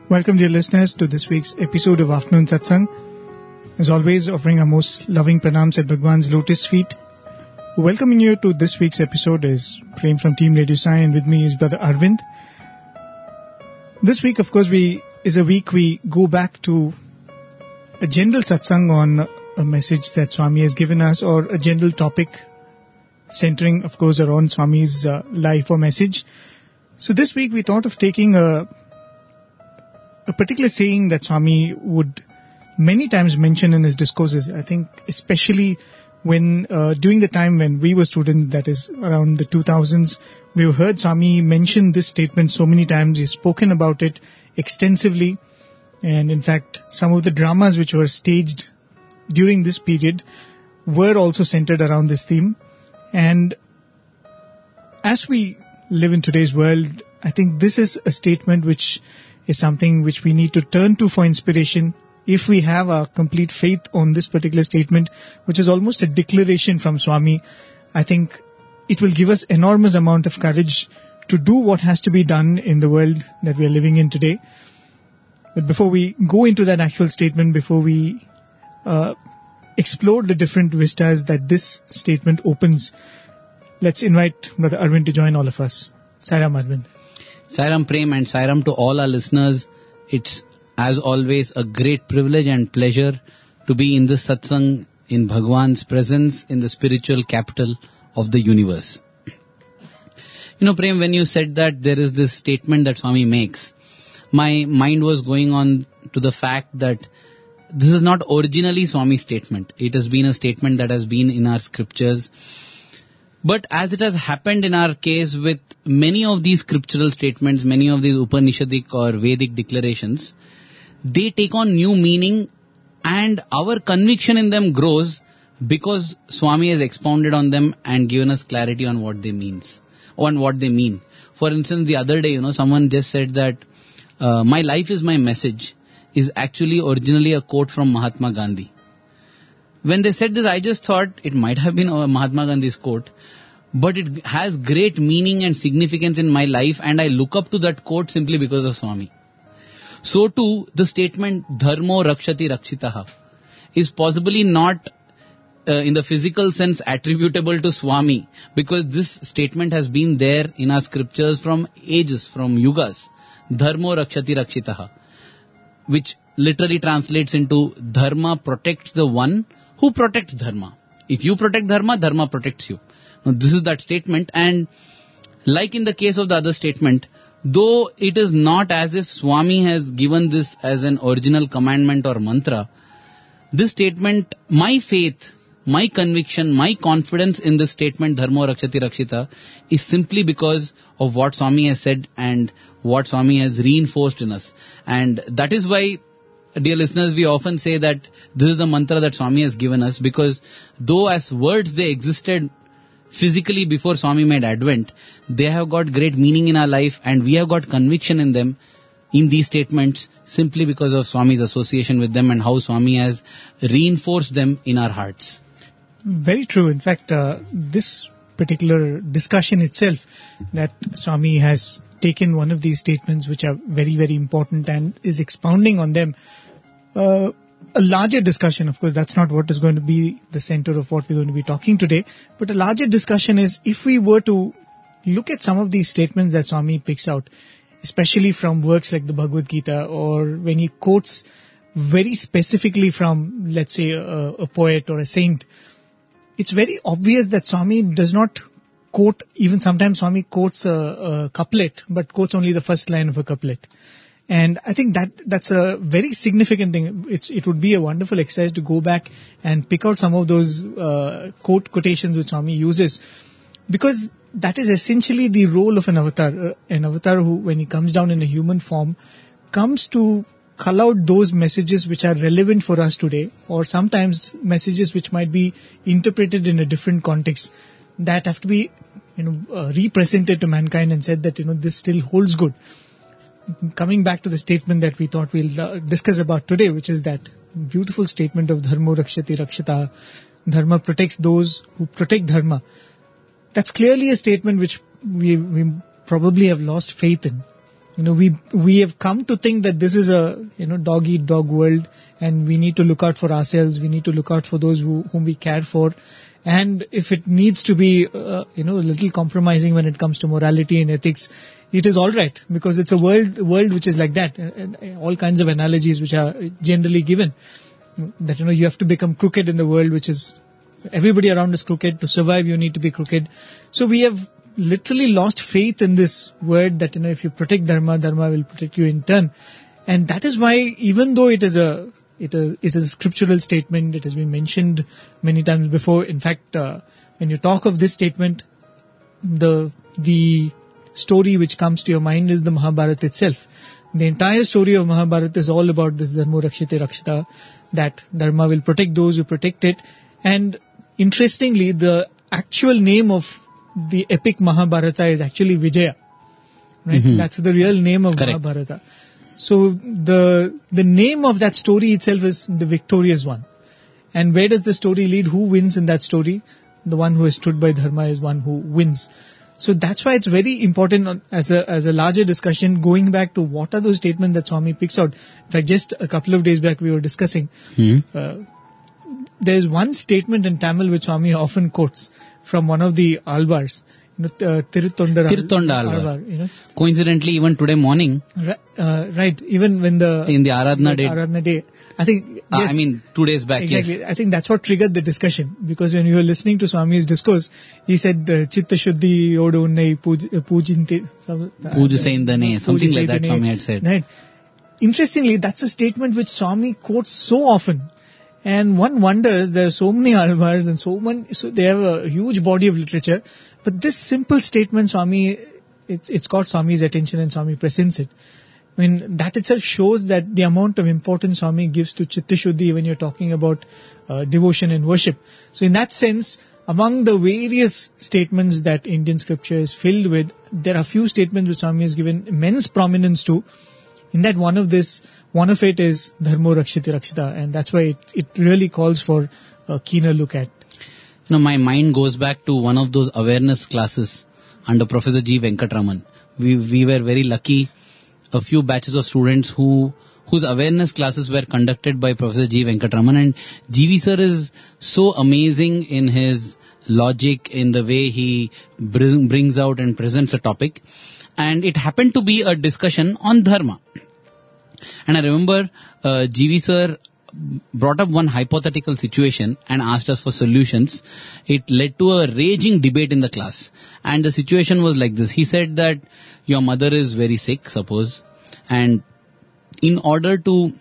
Welcome, dear listeners, to this week's episode of Afternoon Satsang. As always, offering our most loving pranams at Bhagwan's lotus feet. Welcoming you to this week's episode is Prem from Team Radio Sai, and with me is Brother Arvind. This week, of course, is a week we go back to a general satsang on a message that Swami has given us, or a general topic centering, of course, around Swami's life or message. So this week we thought of taking a particular saying that Swami would many times mention in his discourses. I think especially when during the time when we were students, that is around the 2000s, we've heard Swami mention this statement so many times. He's spoken about it extensively, and in fact some of the dramas which were staged during this period were also centered around this theme. And as we live in today's world, I think this is a statement which is something which we need to turn to for inspiration. If we have a complete faith on this particular statement, which is almost a declaration from Swami, I think it will give us enormous amount of courage to do what has to be done in the world that we are living in today. But before we go into that actual statement, before we explore the different vistas that this statement opens, let's invite Brother Arvind to join all of us. Sairam, Arvind. Sairam Prem, and Sairam to all our listeners. It's as always a great privilege and pleasure to be in this satsang in Bhagwan's presence in the spiritual capital of the universe. You know, Prem, when you said that there is this statement that Swami makes, my mind was going on to the fact that this is not originally Swami's statement. It has been a statement that has been in our scriptures. But as it has happened in our case with many of these scriptural statements, many of these Upanishadic or Vedic declarations, they take on new meaning, and our conviction in them grows because Swami has expounded on them and given us clarity on what they mean. For instance, the other day, someone just said that my life is my message is actually originally a quote from Mahatma Gandhi. When they said this, I just thought it might have been Mahatma Gandhi's quote, but it has great meaning and significance in my life, and I look up to that quote simply because of Swami. So too, the statement Dharmo Rakshati Rakshitaha is possibly not in the physical sense attributable to Swami, because this statement has been there in our scriptures from ages, from yugas. Dharmo Rakshati Rakshitaha, which literally translates into Dharma protects the one who protects Dharma. If you protect Dharma, Dharma protects you. Now, this is that statement, and like in the case of the other statement, though it is not as if Swami has given this as an original commandment or mantra, this statement, my faith, my conviction, my confidence in this statement, Dharmo Rakshati Rakshita, is simply because of what Swami has said and what Swami has reinforced in us. And that is why, dear listeners, we often say that this is the mantra that Swami has given us, because though as words they existed physically before Swami made Advent, they have got great meaning in our life, and we have got conviction in them, in these statements, simply because of Swami's association with them and how Swami has reinforced them in our hearts. Very true. In fact, this particular discussion itself, that Swami has taken one of these statements which are very, very important and is expounding on them. A larger discussion, of course, that's not what is going to be the center of what we're going to be talking today, but a larger discussion is, if we were to look at some of these statements that Swami picks out, especially from works like the Bhagavad Gita, or when he quotes very specifically from, let's say, a poet or a saint, it's very obvious that Swami does not quote, even sometimes Swami quotes a couplet, but quotes only the first line of a couplet. And I think that's a very significant thing. It would be a wonderful exercise to go back and pick out some of those quotations which Swami uses, because that is essentially the role of an avatar. An avatar who, when he comes down in a human form, comes to cull out those messages which are relevant for us today, or sometimes messages which might be interpreted in a different context, that have to be represented to mankind and said that this still holds good. Coming back to the statement that we thought we'll discuss about today, which is that beautiful statement of Dharmo Rakshati Rakshita, Dharma protects those who protect Dharma. That's clearly a statement which we probably have lost faith in. we have come to think that this is a, dog eat dog world, and we need to look out for ourselves. We need to look out for those whom we care for. And if it needs to be, a little compromising when it comes to morality and ethics, it is all right, because it's a world which is like that. And all kinds of analogies which are generally given, that, you have to become crooked in the world, which is everybody around is crooked. To survive, you need to be crooked. So we have literally lost faith in this word that, if you protect Dharma will protect you in turn. And that is why, even though it is a scriptural statement, it has been mentioned many times before. In fact, when you talk of this statement, the story which comes to your mind is the Mahabharata itself. The entire story of Mahabharata is all about this Dharmo Rakshite Rakshita, that Dharma will protect those who protect it. And interestingly, the actual name of the epic Mahabharata is actually Vijaya. Right? Mm-hmm. That's the real name of Correct. Mahabharata. So the name of that story itself is the victorious one. And where does the story lead? Who wins in that story? The one who has stood by Dharma is one who wins. So that's why it's very important as a larger discussion, going back to what are those statements that Swami picks out. In fact, just a couple of days back we were discussing. There's one statement in Tamil which Swami often quotes from one of the Alvars. Tiruttonda Alvar. Coincidentally, even today morning. Right. Even when in the Aradhana day. I think. Yes, I mean, 2 days back. Exactly. Yes. I think that's what triggered the discussion, because when you were listening to Swami's discourse, he said, "Chitta Shuddhi Odu Unnai Pujinte." Pujasendane. Something like that Swami had said. Right. Interestingly, that's a statement which Swami quotes so often. And one wonders, there are so many Alvars and so they have a huge body of literature. But this simple statement, Swami, it's got Swami's attention and Swami presents it. I mean, that itself shows that the amount of importance Swami gives to Chitta Shuddhi when you're talking about devotion and worship. So in that sense, among the various statements that Indian scripture is filled with, there are few statements which Swami has given immense prominence to. In that one of it is Dharmo Rakshite Rakshita, and that's why it really calls for a keener look at. My mind goes back to one of those awareness classes under Professor G. Venkatraman. We were very lucky, a few batches of students whose awareness classes were conducted by Professor G. Venkatraman, and GV sir is so amazing in his logic, in the way he brings out and presents a topic. And it happened to be a discussion on Dharma. And I remember GV sir brought up one hypothetical situation and asked us for solutions. It led to a raging debate in the class. And the situation was like this. He said that your mother is very sick, suppose, and in order to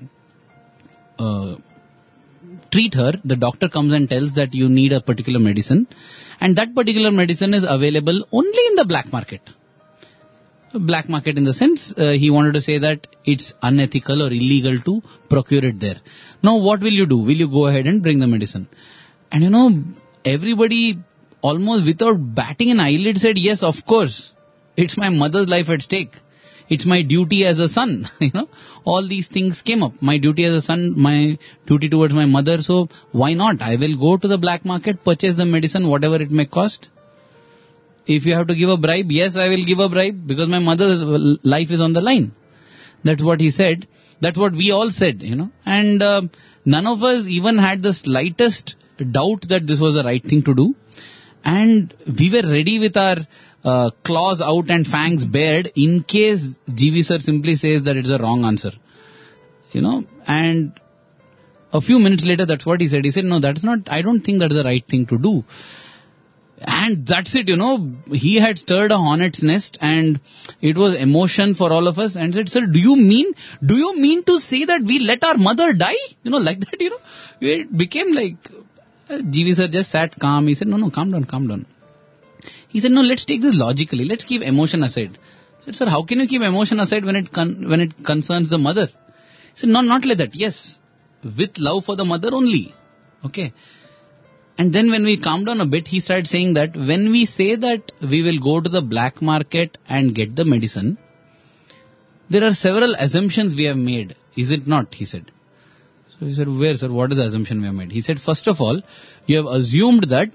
treat her, the doctor comes and tells that you need a particular medicine, and that particular medicine is available only in the black market. Black market in the sense, he wanted to say that it's unethical or illegal to procure it there. Now what will you do? Will you go ahead and bring the medicine? And everybody almost without batting an eyelid said, yes, of course. It's my mother's life at stake. It's my duty as a son. All these things came up. My duty as a son, my duty towards my mother. So why not? I will go to the black market, purchase the medicine, whatever it may cost. If you have to give a bribe, yes, I will give a bribe, because my mother's life is on the line. That's what he said. That's what we all said, And none of us even had the slightest doubt that this was the right thing to do. And we were ready with our claws out and fangs bared in case GV sir simply says that it's a wrong answer. And a few minutes later, that's what he said. He said, no, that's not, I don't think that's the right thing to do. And that's it, he had stirred a hornet's nest, and it was emotion for all of us, and said, sir, do you mean to say that we let our mother die? Like that, it became like, GV sir just sat calm. He said, no, calm down. He said, no, let's take this logically. Let's keep emotion aside. I said, sir, how can you keep emotion aside when it concerns the mother? He said, no, not like that. Yes, with love for the mother only. Okay. And then when we calmed down a bit, he started saying that when we say that we will go to the black market and get the medicine, there are several assumptions we have made. Is it not? He said. So he said, where, sir? What is the assumption we have made? He said, first of all, you have assumed that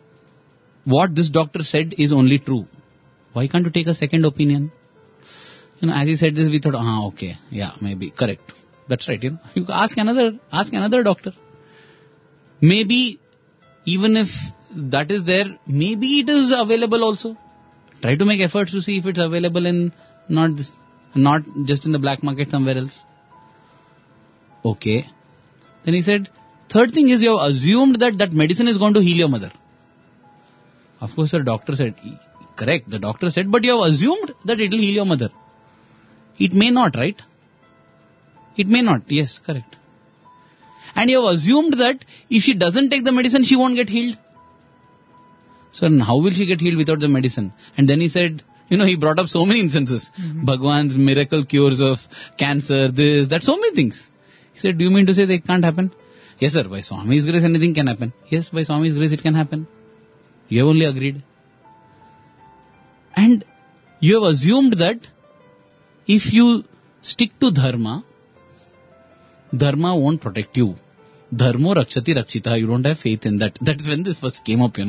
what this doctor said is only true. Why can't you take a second opinion? as he said this, we thought, okay, yeah, maybe, correct. That's right, You ask another doctor. Maybe, even if that is there, maybe it is available also. Try to make efforts to see if it's available in, not just in the black market somewhere else. Okay. Then he said, third thing is you have assumed that medicine is going to heal your mother. Of course, the doctor said, correct, the doctor said, but you have assumed that it will heal your mother. It may not, right? It may not, yes, correct. And you have assumed that if she doesn't take the medicine, she won't get healed. So how will she get healed without the medicine? And then he said, he brought up so many instances. Bhagwan's miracle cures of cancer, this, that, so many things. He said, do you mean to say they can't happen? Yes, sir, by Swami's grace anything can happen. Yes, by Swami's grace it can happen. You have only agreed. And you have assumed that if you stick to dharma won't protect you. Dharmo rakshati rakshita. You don't have faith in that. That's when this first came up,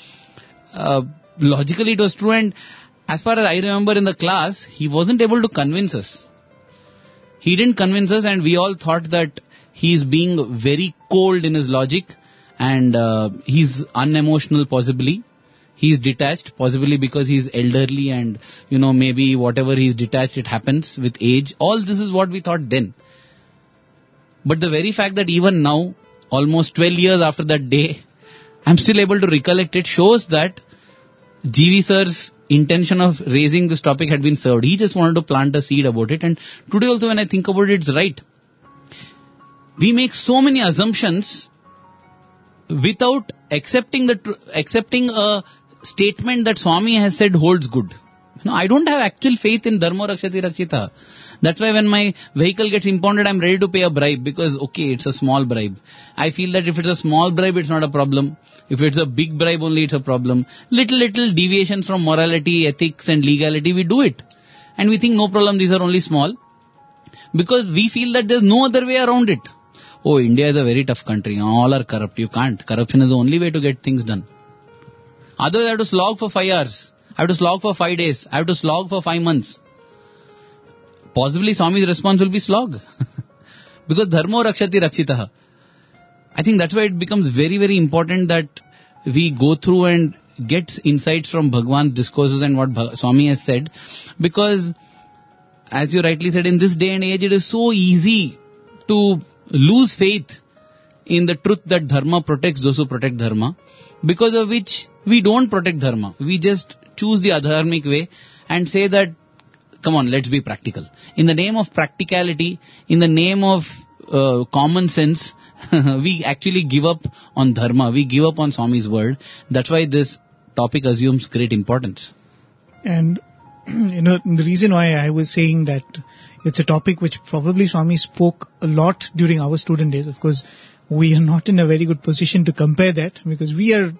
Logically it was true, and as far as I remember in the class, he wasn't able to convince us. He didn't convince us, and we all thought that he's being very cold in his logic, and he's unemotional possibly. He's detached, possibly because he's elderly and, maybe whatever he's detached, it happens with age. All this is what we thought then. But the very fact that even now, almost 12 years after that day, I'm still able to recollect it, shows that GV sir's intention of raising this topic had been served. He just wanted to plant a seed about it, and today also when I think about it, it's right. We make so many assumptions without accepting a statement that Swami has said holds good. I don't have actual faith in Dharma Rakshati Rakshita. That's why when my vehicle gets impounded, I'm ready to pay a bribe because, okay, it's a small bribe. I feel that if it's a small bribe, it's not a problem. If it's a big bribe only, it's a problem. Little deviations from morality, ethics and legality, we do it. And we think, no problem, these are only small. Because we feel that there's no other way around it. Oh, India is a very tough country. All are corrupt. You can't. Corruption is the only way to get things done. Otherwise, I have to slog for 5 hours. I have to slog for 5 days. I have to slog for 5 months. Possibly Swami's response will be slog. Because dharmo rakshati rakshitaha. I think that's why it becomes very, very important that we go through and get insights from Bhagwan's discourses and what Swami has said. Because, as you rightly said, in this day and age, it is so easy to lose faith in the truth that dharma protects those who protect dharma. Because of which we don't protect dharma. We just choose the adharmic way and say that, come on, let's be practical. In the name of practicality, in the name of common sense, we actually give up on dharma. We give up on Swami's word. That's why this topic assumes great importance. And, the reason why I was saying that it's a topic which probably Swami spoke a lot during our student days. Of course, we are not in a very good position to compare that because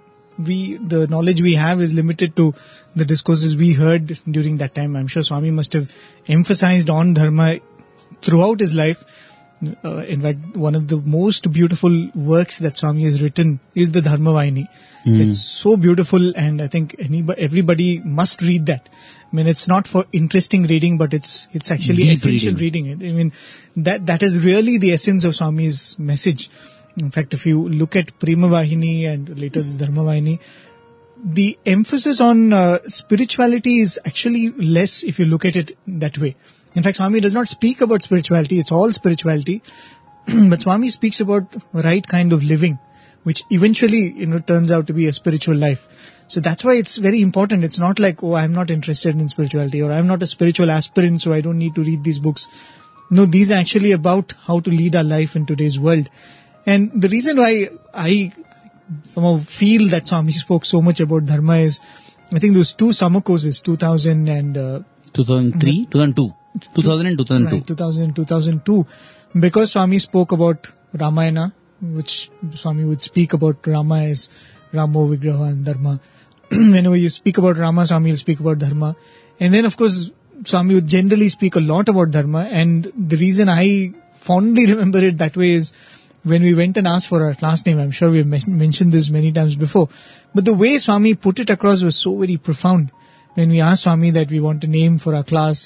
the knowledge we have is limited to the discourses we heard during that time. I'm sure Swami must have emphasized on dharma throughout his life. In fact, one of the most beautiful works that Swami has written is the Dharma Vahini. It's so beautiful, and I think everybody must read that. I mean, it's not for interesting reading, but it's actually deep essential reading. I mean, that is really the essence of Swami's message. In fact, if you look at Prema Vahini and later the Dharma Vahini, the emphasis on spirituality is actually less if you look at it that way. In fact, Swami does not speak about spirituality, it's all spirituality. But Swami speaks about right kind of living, which eventually, turns out to be a spiritual life. So that's why it's very important. It's not like, oh, I'm not interested in spirituality, or I'm not a spiritual aspirant, so I don't need to read these books. No, these are actually about how to lead our life in today's world. And the reason why I somehow feel that Swami spoke so much about dharma is, I think those two summer courses, 2000 and 2003, 2002. 2000 and 2002. Right, 2000 and 2002. Because Swami spoke about Ramayana, which Swami would speak about Rama as Ramo, Vigraha and Dharma. Whenever you speak about Rama, Swami will speak about Dharma. And then, of course, Swami would generally speak a lot about Dharma. And the reason I fondly remember it that way is when we went and asked for our class name. I'm sure we've mentioned this many times before. But the way Swami put it across was so very profound. When we asked Swami that we want a name for our class,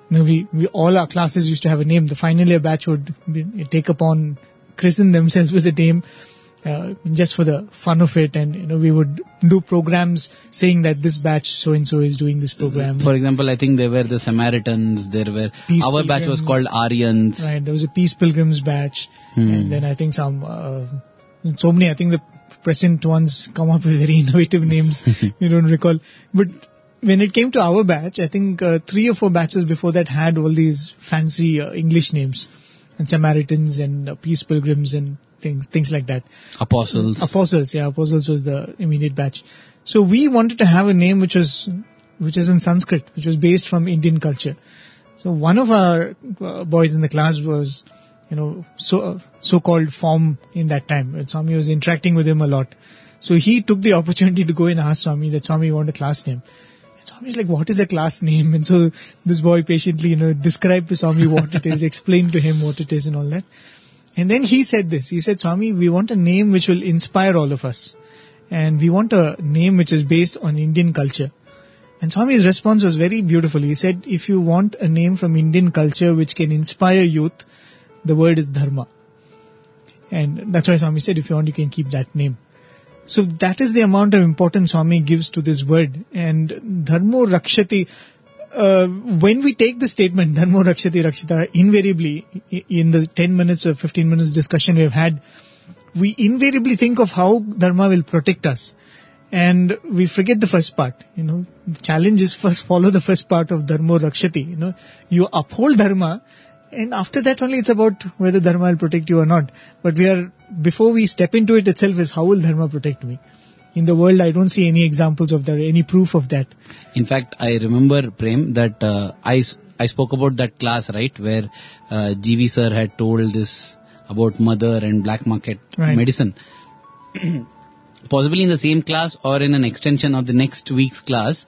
we all our classes used to have a name. The final year batch would take upon christen themselves with a name, just for the fun of it, and we would do programs saying that this batch so and so is doing this program. For example, I think there were the Samaritans, there were Peace our batch was called Aryans. Right, there was a Peace Pilgrims batch, and then I think so many. I think the present ones come up with very innovative names. You don't recall, but when it came to our batch, I think 3 or 4 batches before that had all these fancy English names, and Samaritans and Peace Pilgrims and things like that. Apostles. Apostles was the immediate batch. So we wanted to have a name which is in Sanskrit, which was based from Indian culture. So one of our boys in the class was, so-called form in that time. And Swami was interacting with him a lot. So he took the opportunity to go and ask Swami that, Swami, you want a class name? And Swami's like, what is a class name? And so this boy patiently, described to Swami what it is, explained to him what it is and all that. And then he said this. He said, Swami, we want a name which will inspire all of us. And we want a name which is based on Indian culture. And Swami's response was very beautiful. He said, if you want a name from Indian culture which can inspire youth, the word is Dharma. And that's why Swami said, if you want, you can keep that name. So that is the amount of importance Swami gives to this word. And Dharmo Rakshati, when we take the statement, Dharmo Rakshati Rakshita, invariably, in the 10 minutes or 15 minutes discussion we've had, we invariably think of how Dharma will protect us. And we forget the first part. The challenge is first follow the first part of Dharmo Rakshati. You uphold Dharma, and after that only it's about whether Dharma will protect you or not. But before we step into it itself is how will Dharma protect me? In the world, I don't see any examples of that, any proof of that. In fact, I remember, Prem, that I spoke about that class, right, where GV sir had told this about mother and black market medicine. Possibly in the same class or in an extension of the next week's class,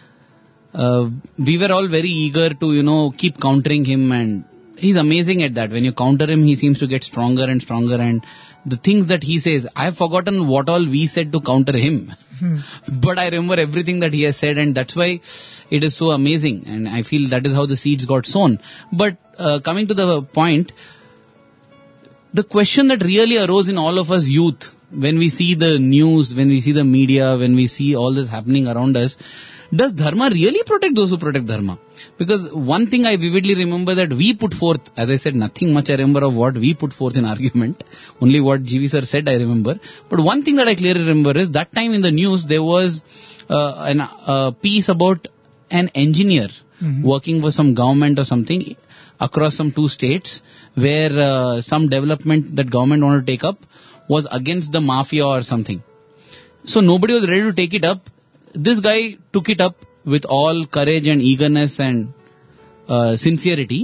we were all very eager to, keep countering him, and he's amazing at that. When you counter him, he seems to get stronger and stronger, and the things that he says, I've forgotten what all we said to counter him. But I remember everything that he has said, and that's why it is so amazing. And I feel that is how the seeds got sown. But coming to the point, the question that really arose in all of us youth, when we see the news, when we see the media, when we see all this happening around us, does Dharma really protect those who protect Dharma? Because one thing I vividly remember that we put forth, as I said, nothing much I remember of what we put forth in argument, only what GV sir said I remember. But one thing that I clearly remember is that time in the news there was a piece about an engineer working for some government or something across some 2 states where some development that government wanted to take up was against the mafia or something. So nobody was ready to take it up. This guy took it up with all courage and eagerness and sincerity,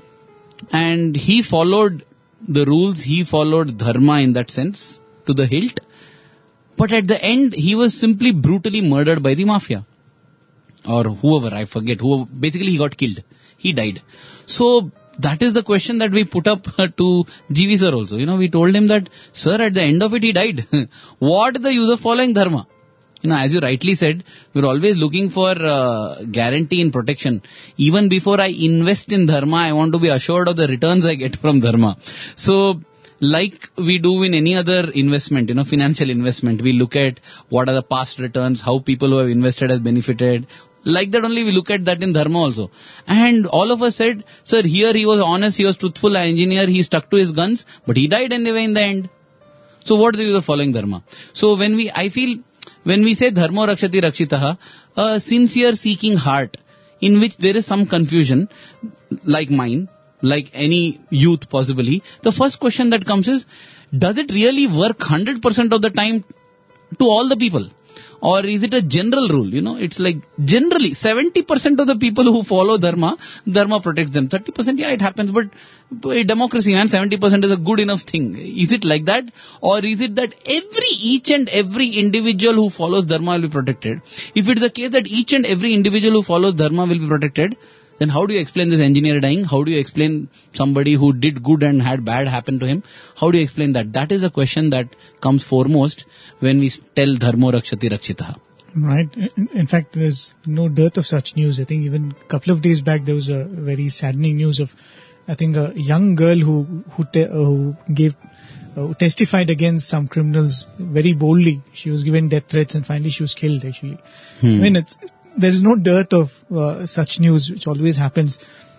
and he followed the rules, he followed Dharma in that sense to the hilt, but at the end he was simply brutally murdered by the mafia or whoever, I forget, basically he got killed, he died. So that is the question that we put up to GV sir also. We told him that, sir, at the end of it he died. What is the use of following Dharma? As you rightly said, we're always looking for guarantee in protection. Even before I invest in Dharma, I want to be assured of the returns I get from Dharma. So, like we do in any other investment, financial investment, we look at what are the past returns, how people who have invested have benefited. Like that only we look at that in Dharma also. And all of us said, sir, here he was honest, he was truthful, an engineer, he stuck to his guns, but he died anyway in the end. So what is the use of following Dharma? So when we say Dharmo Rakshati Rakshitaha, a sincere seeking heart in which there is some confusion, like mine, like any youth possibly, the first question that comes is, does it really work 100% of the time to all the people? Or is it a general rule? It's like generally 70% of the people who follow Dharma protects them. 30%, yeah, it happens, but democracy, man, 70% is a good enough thing. Is it like that? Or is it that each and every individual who follows Dharma will be protected? If it is the case that each and every individual who follows Dharma will be protected, then how do you explain this engineer dying? How do you explain somebody who did good and had bad happen to him? How do you explain that? That is a question that comes foremost when we tell Dharmo Rakshati Rakshitaha. Right. In fact, there's no dearth of such news. I think even a couple of days back there was a very saddening news of, I think, a young girl who testified against some criminals very boldly. She was given death threats and finally she was killed. Actually, I mean, there is no dearth of such news, which always happens.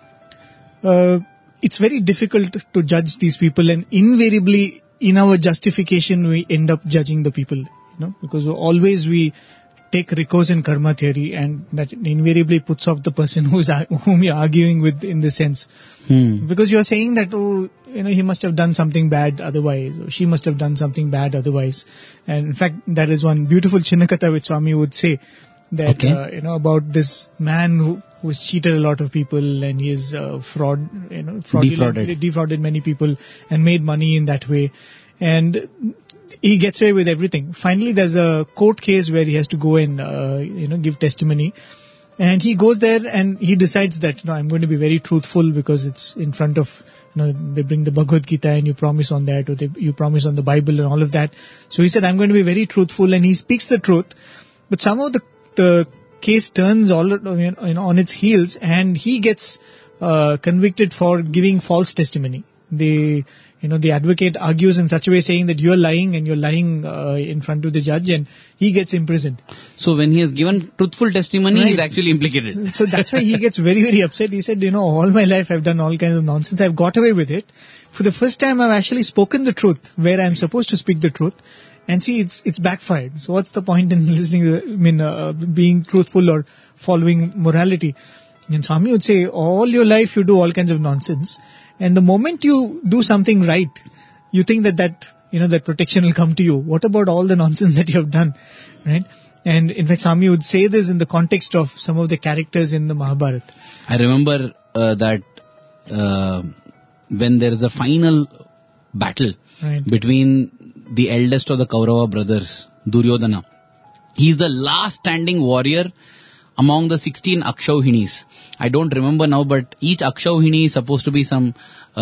It's very difficult to judge these people, and invariably in our justification we end up judging the people. Because always we take recourse in karma theory, and that invariably puts off the person whom you're arguing with in this sense. Because you're saying that, he must have done something bad otherwise, or she must have done something bad otherwise. And in fact, that is one beautiful Chinnakatha which Swami would say, that, about this man who has cheated a lot of people, and he is defrauded many people and made money in that way. And he gets away with everything. Finally, there's a court case where he has to go and, give testimony. And he goes there and he decides that, I'm going to be very truthful because it's in front of, they bring the Bhagavad Gita and you promise on that, or you promise on the Bible and all of that. So he said, I'm going to be very truthful, and he speaks the truth. But somehow the case turns on its heels, and he gets convicted for giving false testimony. The advocate argues in such a way, saying that you're lying, and you're lying in front of the judge, and he gets imprisoned. So when he has given truthful testimony, he's actually implicated. So that's why he gets very, very upset. He said, all my life I've done all kinds of nonsense. I've got away with it. For the first time, I've actually spoken the truth where I'm supposed to speak the truth. And see, it's backfired. So what's the point in being truthful or following morality? And Swami would say, all your life you do all kinds of nonsense. And the moment you do something right, you think that protection will come to you. What about all the nonsense that you have done, right? And in fact, Swami would say this in the context of some of the characters in the Mahabharata. I remember that when there is a final battle between the eldest of the Kaurava brothers, Duryodhana, he is the last standing warrior among the 16 Akshauhinis. I don't remember now, but each Akshauhini is supposed to be some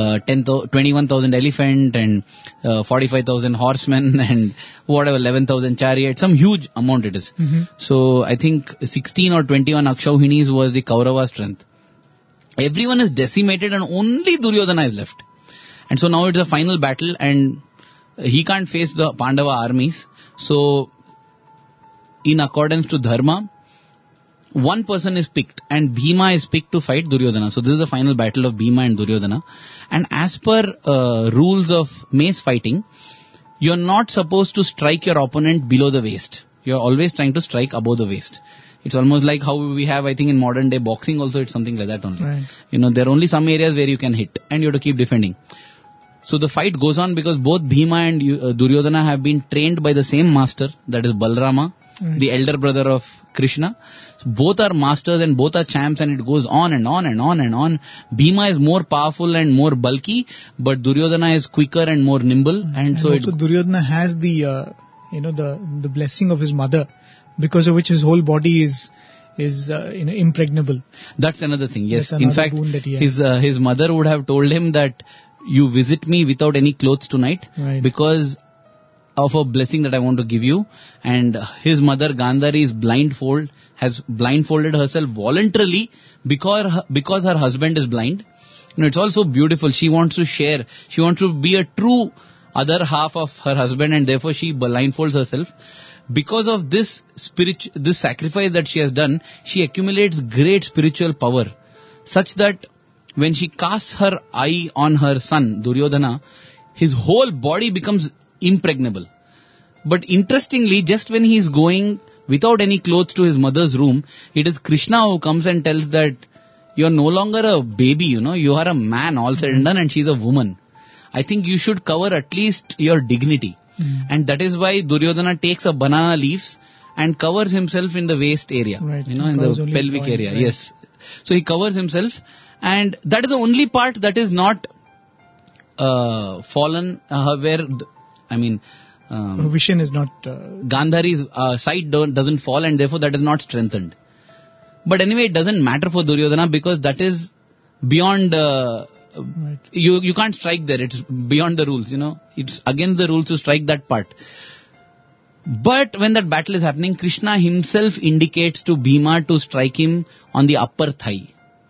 21,000 elephant and 45,000 horsemen and 11,000 chariots, some huge amount it is. So I think 16 or 21 Akshauhinis was the Kaurava strength. Everyone is decimated and only Duryodhana is left. And so now it's a final battle, and he can't face the Pandava armies. So in accordance to Dharma, one person is picked, and Bhima is picked to fight Duryodhana. So this is the final battle of Bhima and Duryodhana. And as per rules of mace fighting, you're not supposed to strike your opponent below the waist. You're always trying to strike above the waist. It's almost like how we have, I think, in modern day boxing also, it's something like that only. Right. There are only some areas where you can hit, and you have to keep defending. So the fight goes on because both Bhima and Duryodhana have been trained by the same master, that is Balarama, the elder brother of Krishna. So both are masters and both are champs, and it goes on and on and on and on. Bhima is more powerful and more bulky, but Duryodhana is quicker and more nimble. And so also Duryodhana has the blessing of his mother, because of which his whole body is impregnable. That's another thing. Yes, in fact, his mother would have told him that you visit me without any clothes tonight, because of a blessing that I want to give you. And his mother Gandhari has blindfolded herself voluntarily because her husband is blind. It's also beautiful. She wants to share. She wants to be a true other half of her husband, and therefore she blindfolds herself. Because of this sacrifice that she has done, she accumulates great spiritual power, such that when she casts her eye on her son, Duryodhana, his whole body becomes impregnable. But interestingly, just when he is going without any clothes to his mother's room, it is Krishna who comes and tells that you are no longer a baby, you are a man, all said and done, and she is a woman. I think you should cover at least your dignity. And that is why Duryodhana takes a banana leaves and covers himself in the waist area, in the pelvic area. Right. Yes. So he covers himself, and that is the only part that is not fallen, vision is not... Gandhari's sight doesn't fall, and therefore that is not strengthened. But anyway, it doesn't matter for Duryodhana, because that is beyond... You can't strike there. It's beyond the rules, It's against the rules to strike that part. But when that battle is happening, Krishna himself indicates to Bhima to strike him on the upper thigh.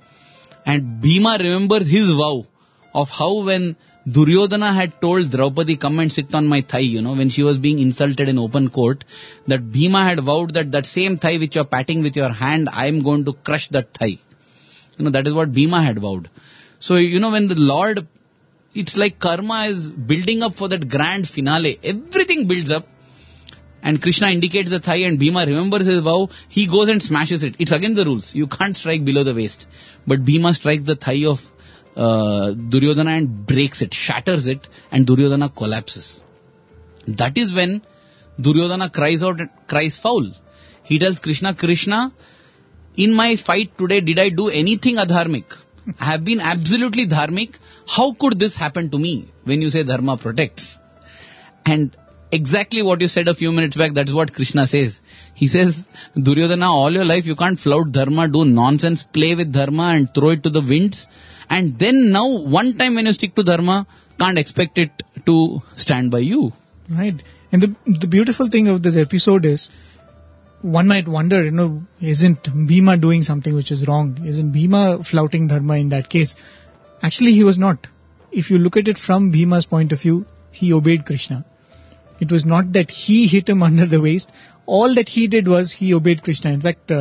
And Bhima remembers his vow of how when Duryodhana had told Draupadi, come and sit on my thigh, when she was being insulted in open court, that Bhima had vowed that that same thigh which you are patting with your hand, I am going to crush that thigh. That is what Bhima had vowed. So, when the Lord, it's like karma is building up for that grand finale. Everything builds up. And Krishna indicates the thigh and Bhima remembers his vow. He goes and smashes it. It's against the rules. You can't strike below the waist. But Bhima strikes the thigh of Duryodhana and breaks it, shatters it, and Duryodhana collapses. That is when Duryodhana cries out, cries foul. He tells Krishna, Krishna, in my fight today, did I do anything adharmic? I have been absolutely dharmic. How could this happen to me? When you say dharma protects. And exactly what you said a few minutes back, that's what Krishna says. He says, Duryodhana, all your life you can't flout dharma, do nonsense, play with dharma and throw it to the winds. And then now, one time when you stick to dharma, can't expect it to stand by you. Right. And the beautiful thing of this episode is, one might wonder, isn't Bhima doing something which is wrong? Isn't Bhima flouting dharma in that case? Actually, he was not. If you look at it from Bhima's point of view, he obeyed Krishna. It was not that he hit him under the waist. All that he did was he obeyed Krishna. In fact,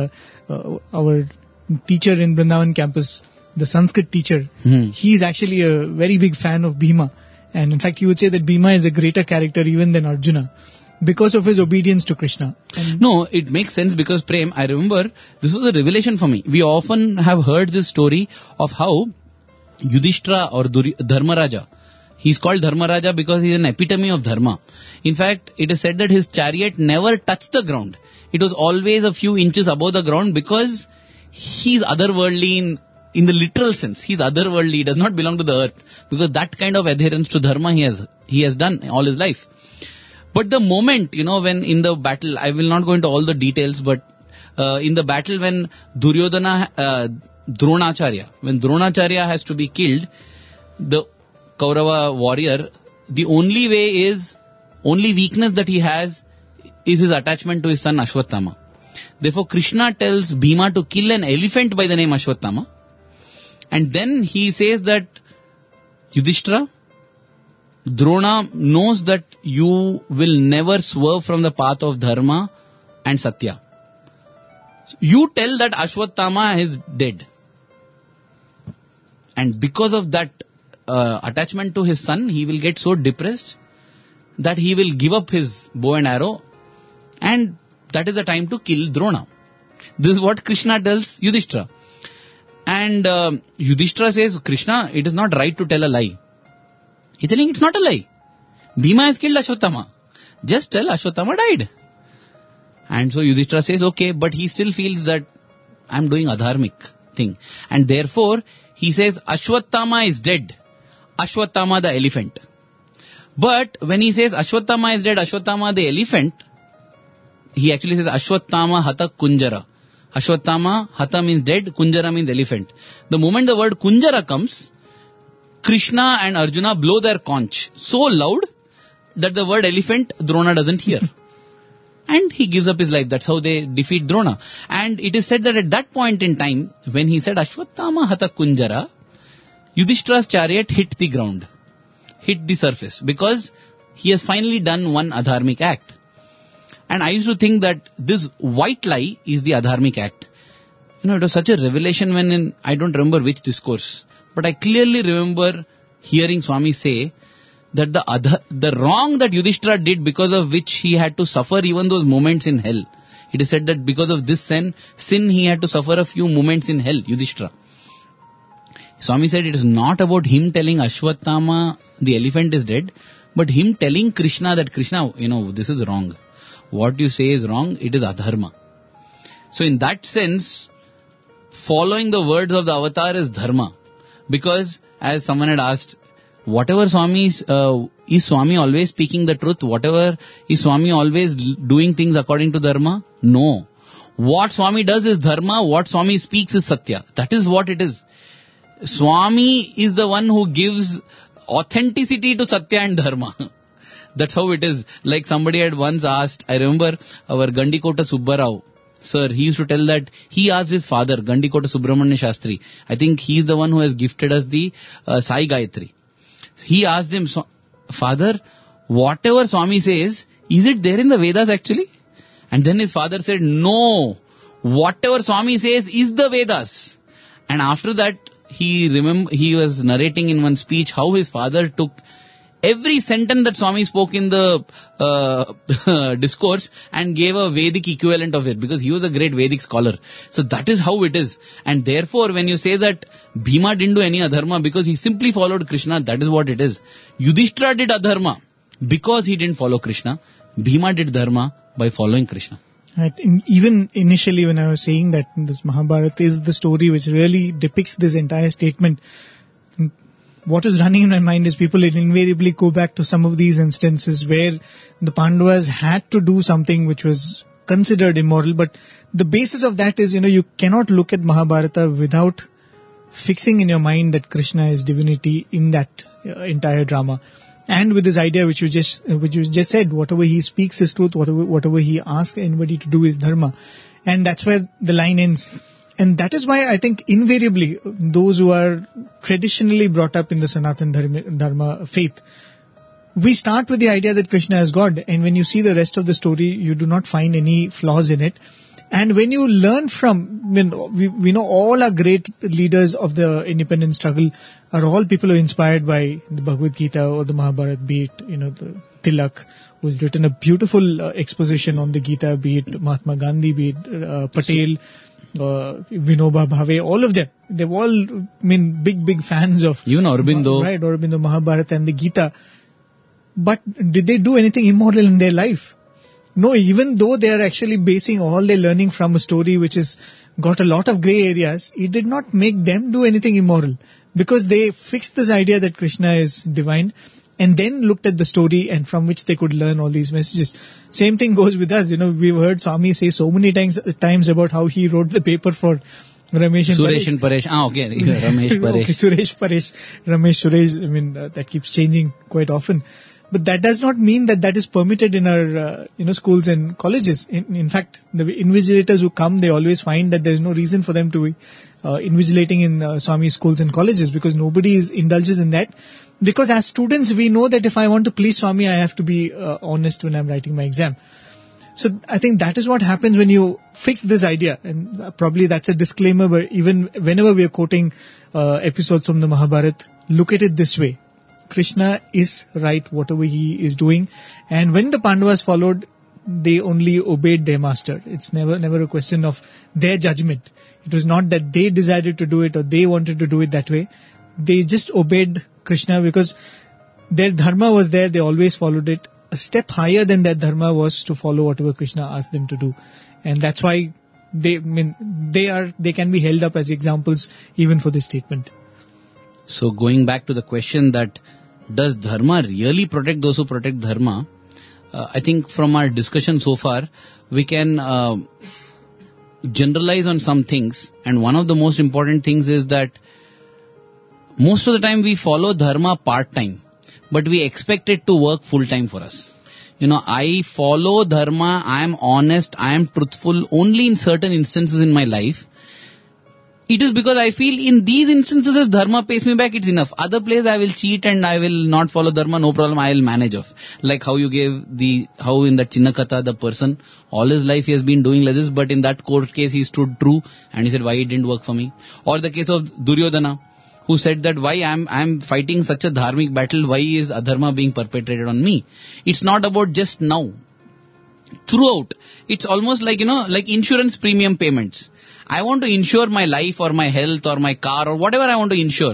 our teacher in Vrindavan campus, the Sanskrit teacher, he is actually a very big fan of Bhima. And in fact, he would say that Bhima is a greater character even than Arjuna, because of his obedience to Krishna. No, it makes sense because, Prem, I remember, this was a revelation for me. We often have heard this story of how Yudhishthira or Dharmaraja, he's called Dharmaraja because he is an epitome of dharma. In fact, it is said that his chariot never touched the ground. It was always a few inches above the ground because he's otherworldly in the literal sense. He's otherworldly, he does not belong to the earth, because that kind of adherence to dharma he has done all his life. But the moment, when in the battle, I will not go into all the details, but in the battle when Dronacharya, when Dronacharya has to be killed, the Kaurava warrior, the only weakness that he has is his attachment to his son Ashwatthama. Therefore, Krishna tells Bhima to kill an elephant by the name Ashwatthama. And then he says that, Yudhishthira, Drona knows that you will never swerve from the path of dharma and satya. You tell that Ashwatthama is dead. And because of that attachment to his son, he will get so depressed that he will give up his bow and arrow, and that is the time to kill Drona. This is what Krishna tells Yudhishthira. And Yudhishthira says, Krishna, it is not right to tell a lie. He's telling it's not a lie. Bhima has killed Ashwatthama. Just tell Ashwatthama died. And so Yudhishthira says, okay, but he still feels that I'm doing adharmic thing. And therefore, he says, Ashwatthama is dead. Ashwatthama the elephant. But when he says Ashwatthama is dead, Ashwatthama the elephant, he actually says Ashwatthama hata kunjara. Ashwatthama hata means dead, kunjara means elephant. The moment the word kunjara comes, Krishna and Arjuna blow their conch so loud that the word elephant Drona doesn't hear. And he gives up his life. That's how they defeat Drona. And it is said that at that point in time, when he said Ashwatthama hata kunjara, Yudhishthira's chariot hit the ground, hit the surface, because he has finally done one adharmic act. And I used to think that this white lie is the adharmic act. It was such a revelation when I don't remember which discourse, but I clearly remember hearing Swami say that the wrong that Yudhishthira did, because of which he had to suffer even those moments in hell. It is said that because of this sin he had to suffer a few moments in hell, Yudhishthira. Swami said it is not about him telling Ashwatthama the elephant is dead, but him telling Krishna that Krishna, this is wrong. What you say is wrong, it is adharma. So in that sense, following the words of the avatar is dharma. Because as someone had asked, whatever Swami is Swami always speaking the truth? Whatever, is Swami always doing things according to dharma? No. What Swami does is dharma, what Swami speaks is satya. That is what it is. Swami is the one who gives authenticity to satya and dharma. That's how it is. Like somebody had once asked, I remember our Gandikota Subbarao, sir, he used to tell that he asked his father, Gandikota Subramanya Shastri. I think he's the one who has gifted us the Sai Gayatri. He asked him, Father, whatever Swami says, is it there in the Vedas actually? And then his father said, no, whatever Swami says is the Vedas. And after that, he was narrating in one speech how his father took every sentence that Swami spoke in the discourse and gave a Vedic equivalent of it, because he was a great Vedic scholar. So that is how it is. And therefore, when you say that Bhima didn't do any adharma because he simply followed Krishna, that is what it is. Yudhishthira did adharma because he didn't follow Krishna. Bhima did dharma by following Krishna. Right. Even initially when I was saying that this Mahabharata is the story which really depicts this entire statement, what is running in my mind is people invariably go back to some of these instances where the Pandavas had to do something which was considered immoral, but the basis of that is, you cannot look at Mahabharata without fixing in your mind that Krishna is divinity in that entire drama. And with this idea which you just said, whatever he speaks is truth, whatever he asks anybody to do is dharma. And that's where the line ends. And that is why I think invariably those who are traditionally brought up in the Sanatana Dharma faith, we start with the idea that Krishna is God. And when you see the rest of the story, you do not find any flaws in it. And when you learn from, we know all our great leaders of the independence struggle are all people who are inspired by the Bhagavad Gita or the Mahabharata, be it, the Tilak, who's written a beautiful exposition on the Gita, be it Mahatma Gandhi, be it Patel, Vinoba Bhave, all of them. They've all been big fans of... Even Aurobindo. Right, Aurobindo, Mahabharata and the Gita. But did they do anything immoral in their life? No, even though they are actually basing all their learning from a story which has got a lot of grey areas, it did not make them do anything immoral. Because they fixed this idea that Krishna is divine and then looked at the story and from which they could learn all these messages. Same thing goes with us. We've heard Swami say so many times about how he wrote the paper for Ramesh and Suresh and Paresh. Okay, Ramesh, Paresh. Okay, Suresh, Paresh, Ramesh, Suresh. That keeps changing quite often. But that does not mean that is permitted in our, schools and colleges. In fact, the invigilators who come, they always find that there is no reason for them to be invigilating in Swami schools and colleges, because nobody indulges in that. Because as students, we know that if I want to please Swami, I have to be honest when I'm writing my exam. So I think that is what happens when you fix this idea. And probably that's a disclaimer, but even whenever we are quoting episodes from the Mahabharata, look at it this way. Krishna is right, whatever he is doing. And when the Pandavas followed, they only obeyed their master. It's never a question of their judgment. It was not that they decided to do it or they wanted to do it that way. They just obeyed Krishna because their dharma was there. They always followed it. A step higher than that dharma was to follow whatever Krishna asked them to do. And that's why they can be held up as examples even for this statement. So going back to the question that does dharma really protect those who protect dharma? I think from our discussion so far, we can generalize on some things. And one of the most important things is that most of the time we follow dharma part-time, but we expect it to work full-time for us. I follow dharma, I am honest, I am truthful only in certain instances in my life. It is because I feel in these instances, if dharma pays me back, it's enough. Other places I will cheat and I will not follow dharma, no problem, I will manage off. Like how you gave how in that Chinnakatha, the person, all his life he has been doing like this, but in that court case he stood true and he said, why it didn't work for me? Or the case of Duryodhana, who said that why I'm fighting such a dharmic battle, why is adharma being perpetrated on me? It's not about just now. Throughout, it's almost like, like insurance premium payments. I want to insure my life or my health or my car or whatever I want to insure.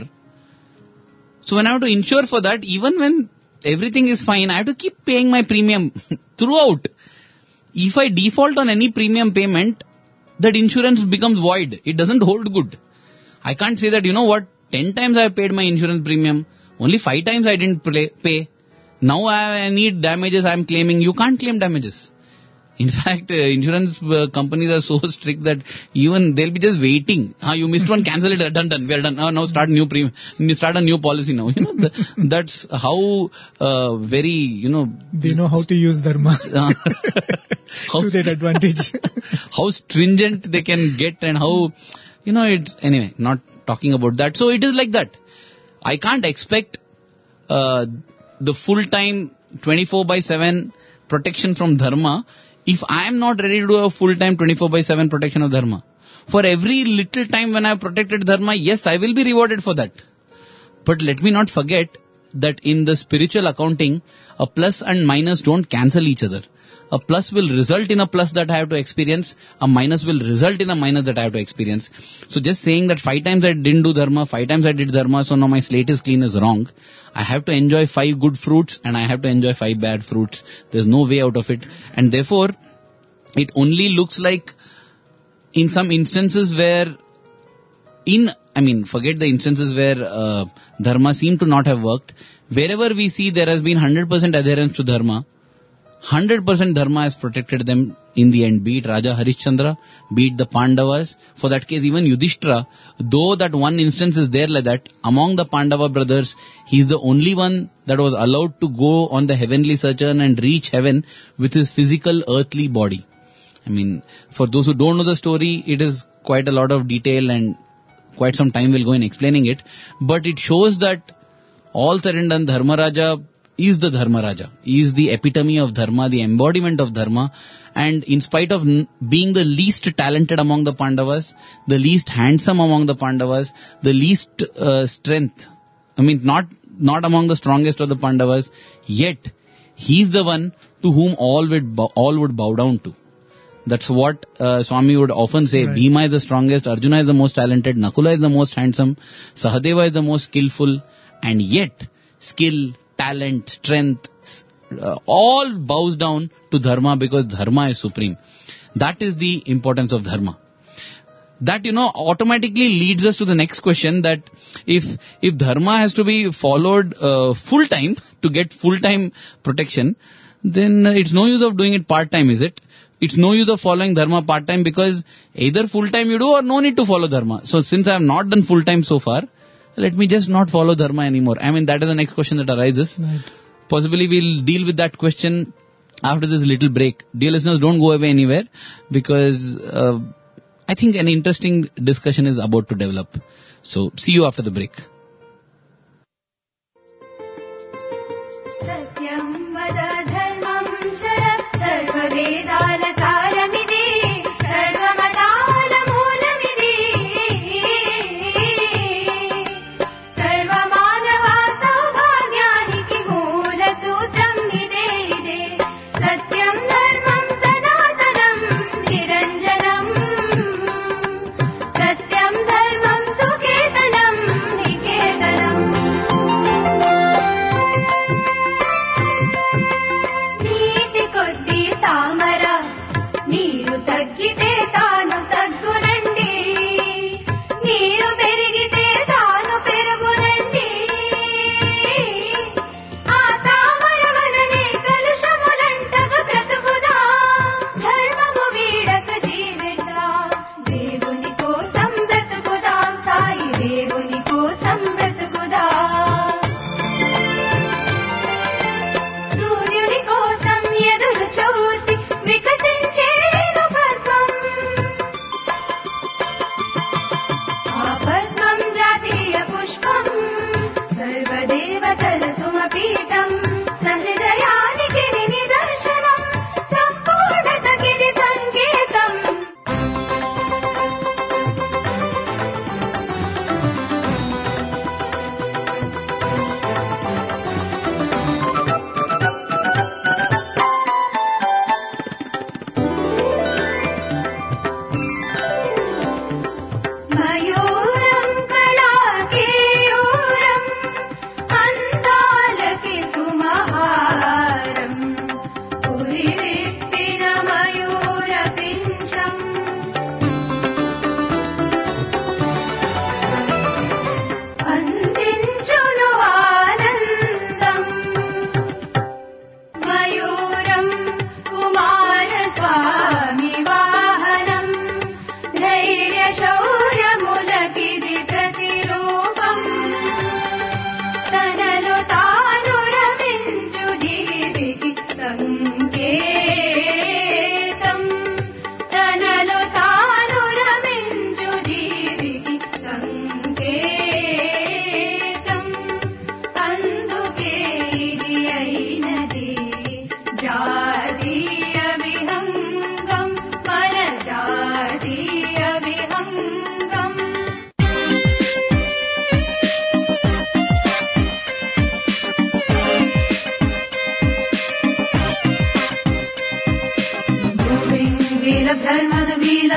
So when I have to insure for that, even when everything is fine, I have to keep paying my premium throughout. If I default on any premium payment, that insurance becomes void. It doesn't hold good. I can't say that, 10 times I have paid my insurance premium, only 5 times I didn't pay. Now I need damages, I am claiming. You can't claim damages. In fact, insurance companies are so strict that even they'll be just waiting. You missed one, cancel it. Done. We are done. Now start start a new policy now. That's how very they know how to use dharma to their advantage. How stringent they can get and how it's anyway. Not talking about that. So it is like that. I can't expect the full-time 24/7 protection from dharma if I am not ready to do a full-time 24/7 protection of dharma. For every little time when I have protected dharma, yes, I will be rewarded for that. But let me not forget that in the spiritual accounting, a plus and minus don't cancel each other. A plus will result in a plus that I have to experience. A minus will result in a minus that I have to experience. So just saying that 5 times I didn't do dharma, 5 times I did dharma, so now my slate is clean is wrong. I have to enjoy 5 good fruits and I have to enjoy 5 bad fruits. There's no way out of it. And therefore, it only looks like in some instances where forget the instances where dharma seem to not have worked. Wherever we see there has been 100% adherence to dharma, 100% dharma has protected them in the end, be it Raja Harishchandra, be it the Pandavas. For that case, even Yudhishthira, though that one instance is there like that, among the Pandava brothers, he is the only one that was allowed to go on the heavenly sojourn and reach heaven with his physical earthly body. For those who don't know the story, it is quite a lot of detail and quite some time will go in explaining it. But it shows that all said and done, Dharmaraja is the Dharmaraja. He is the epitome of Dharma, the embodiment of Dharma. And in spite of being the least talented among the Pandavas, the least handsome among the Pandavas, the least strength, not among the strongest of the Pandavas, yet he is the one to whom all would bow down to. That's what Swami would often say. Right. Bhima is the strongest, Arjuna is the most talented, Nakula is the most handsome, Sahadeva is the most skillful, and yet skill, talent, strength, all bows down to dharma because dharma is supreme. That is the importance of dharma. That, automatically leads us to the next question, that if dharma has to be followed full time to get full time protection, then it's no use of doing it part time, is it? It's no use of following dharma part time because either full time you do or no need to follow dharma. So since I have not done full time so far, let me just not follow dharma anymore. That is the next question that arises. Right. Possibly we'll deal with that question after this little break. Dear listeners, don't go away anywhere because I think an interesting discussion is about to develop. So see you after the break.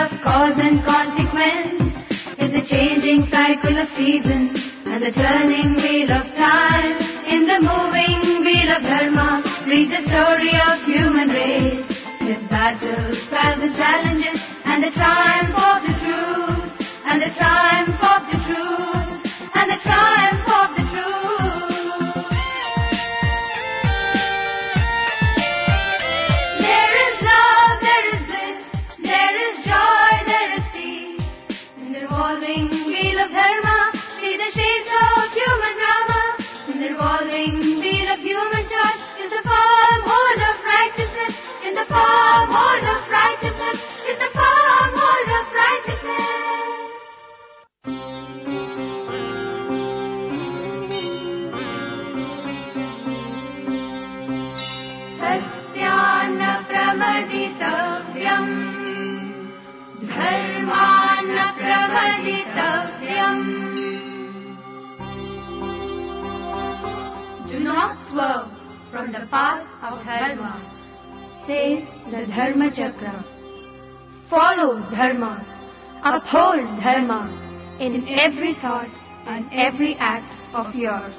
of cause and consequence is the changing cycle of seasons and the turning wheel of time. In the moving wheel of dharma, read the story of human race. His battles, trials and challenges, and the triumph of the truth, and the triumph of the truth, and the triumph of the truth. There is love, there is bliss, there is joy, there is peace. In the revolving wheel of dharma, see the shades of human drama. In the revolving wheel of human choice is the firm hold of righteousness. In the firm hold of righteousness is the firm hold of righteousness. Satyan pramaditavyam, dharman pramaditavyam. Do not swerve from the path of dharma, says the Dharma Chakra. Follow dharma, uphold dharma in every thought and every act of yours.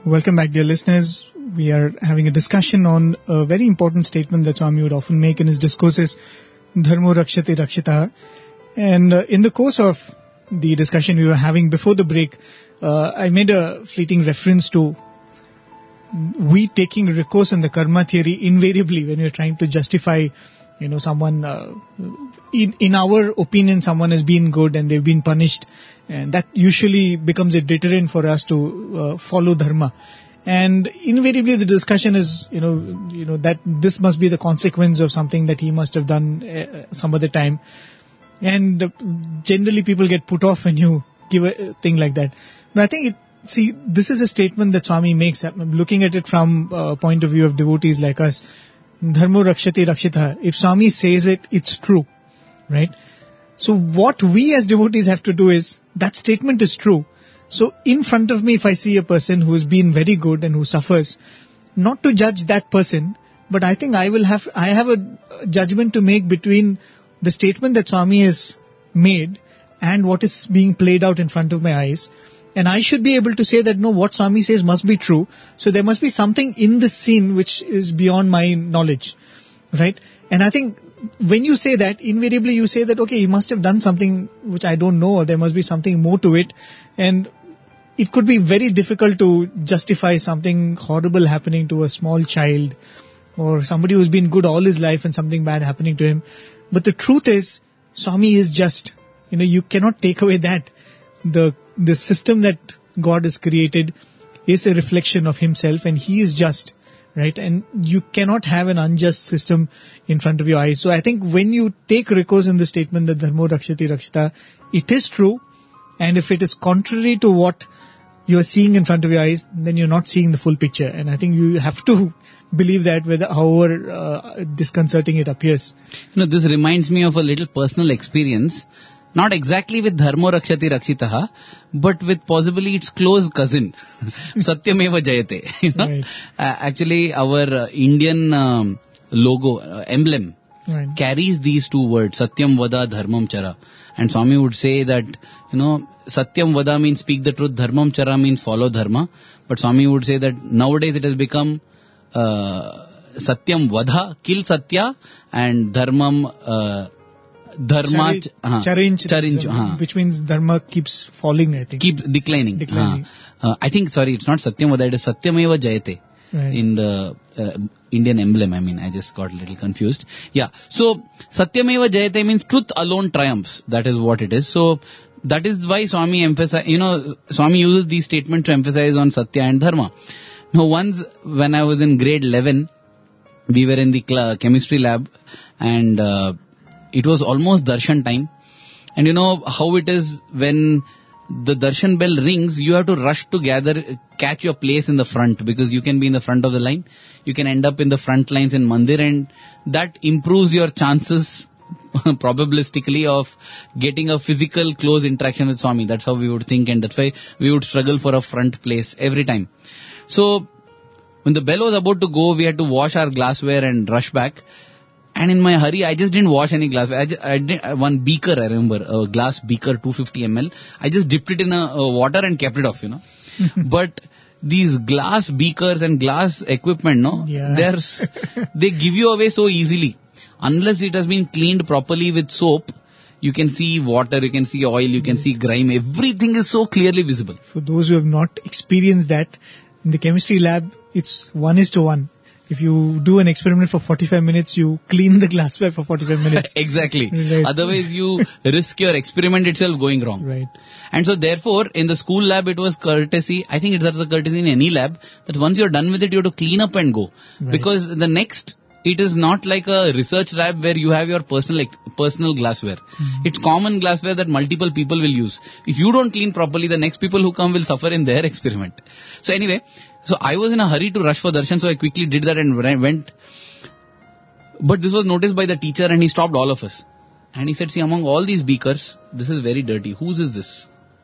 Welcome back, dear listeners. We are having a discussion on a very important statement that Swami would often make in his discourses, Dharmo Rakshati Rakshita. And in the course of the discussion we were having before the break, I made a fleeting reference to we taking recourse in the karma theory invariably when we're trying to justify, someone, in our opinion, someone has been good and they've been punished. And that usually becomes a deterrent for us to follow dharma. And invariably the discussion is, that this must be the consequence of something that he must have done some other time. And generally people get put off when you give a thing like that. But I think this is a statement that Swami makes. I'm looking at it from a point of view of devotees like us. Dharmo Rakshati Rakshita. If Swami says it, it's true. Right? So what we as devotees have to do is, that statement is true. So in front of me, if I see a person who has been very good and who suffers, not to judge that person, but I think I have a judgment to make between the statement that Swami has made and what is being played out in front of my eyes. And I should be able to say that, no, what Swami says must be true. So there must be something in this scene which is beyond my knowledge. Right? And I think when you say that, invariably you say that, okay, he must have done something which I don't know, or there must be something more to it. And it could be very difficult to justify something horrible happening to a small child, or somebody who's been good all his life and something bad happening to him. But the truth is, Swami is just. You cannot take away that. The system that God has created is a reflection of himself, and he is just. Right? And you cannot have an unjust system in front of your eyes. So I think when you take recourse in the statement that Dharmo Rakshati Rakshita, it is true. And if it is contrary to what you are seeing in front of your eyes, then you're not seeing the full picture. And I think you have to believe that, however disconcerting it appears. This reminds me of a little personal experience. Not exactly with Dharmo Rakshati Rakshitaha, but with possibly its close cousin, Satyameva Jayate. Right. Actually, our Indian logo, emblem, right, carries these two words, Satyam Vada Dharmam Chara. And Swami would say that, Satyam Vada means speak the truth, Dharmam Chara means follow Dharma. But Swami would say that nowadays it has become Satyam Vada, kill Satya, and Dharmam Charinj, which means dharma keeps falling, I think. Keep declining. I think, it's not Satyam Vada, it is Satyameva Jayate. Right. In the Indian emblem. I just got a little confused. Yeah. So, Satyameva Jayate means truth alone triumphs. That is what it is. So, that is why Swami Swami uses these statements to emphasize on Satya and Dharma. Now, once when I was in grade 11, we were in the chemistry lab, and it was almost darshan time. And you know how it is when the darshan bell rings, you have to rush to catch your place in the front, because you can be in the front of the line. You can end up in the front lines in Mandir, and that improves your chances probabilistically of getting a physical close interaction with Swami. That's how we would think, and that's why we would struggle for a front place every time. So when the bell was about to go, we had to wash our glassware and rush back. And in my hurry, I just didn't wash any glassware. I did one beaker, I remember, a glass beaker, 250 ml. I just dipped it in water and kept it off, But these glass beakers and glass equipment, they give you away so easily. Unless it has been cleaned properly with soap, you can see water, you can see oil, you can see grime. Everything is so clearly visible. For those who have not experienced that, in the chemistry lab, it's 1:1. If you do an experiment for 45 minutes, you clean the glassware for 45 minutes. Exactly. Right. Otherwise, you risk your experiment itself going wrong. Right. And so therefore, in the school lab, it was courtesy. I think it's a courtesy in any lab that once you're done with it, you have to clean up and go. Right. Because the next, it is not like a research lab where you have your personal glassware. Mm-hmm. It's common glassware that multiple people will use. If you don't clean properly, the next people who come will suffer in their experiment. So anyway, so I was in a hurry to rush for darshan, so I quickly did that and went. But this was noticed by the teacher, and he stopped all of us. And he said, see, among all these beakers, this is very dirty. Whose is this?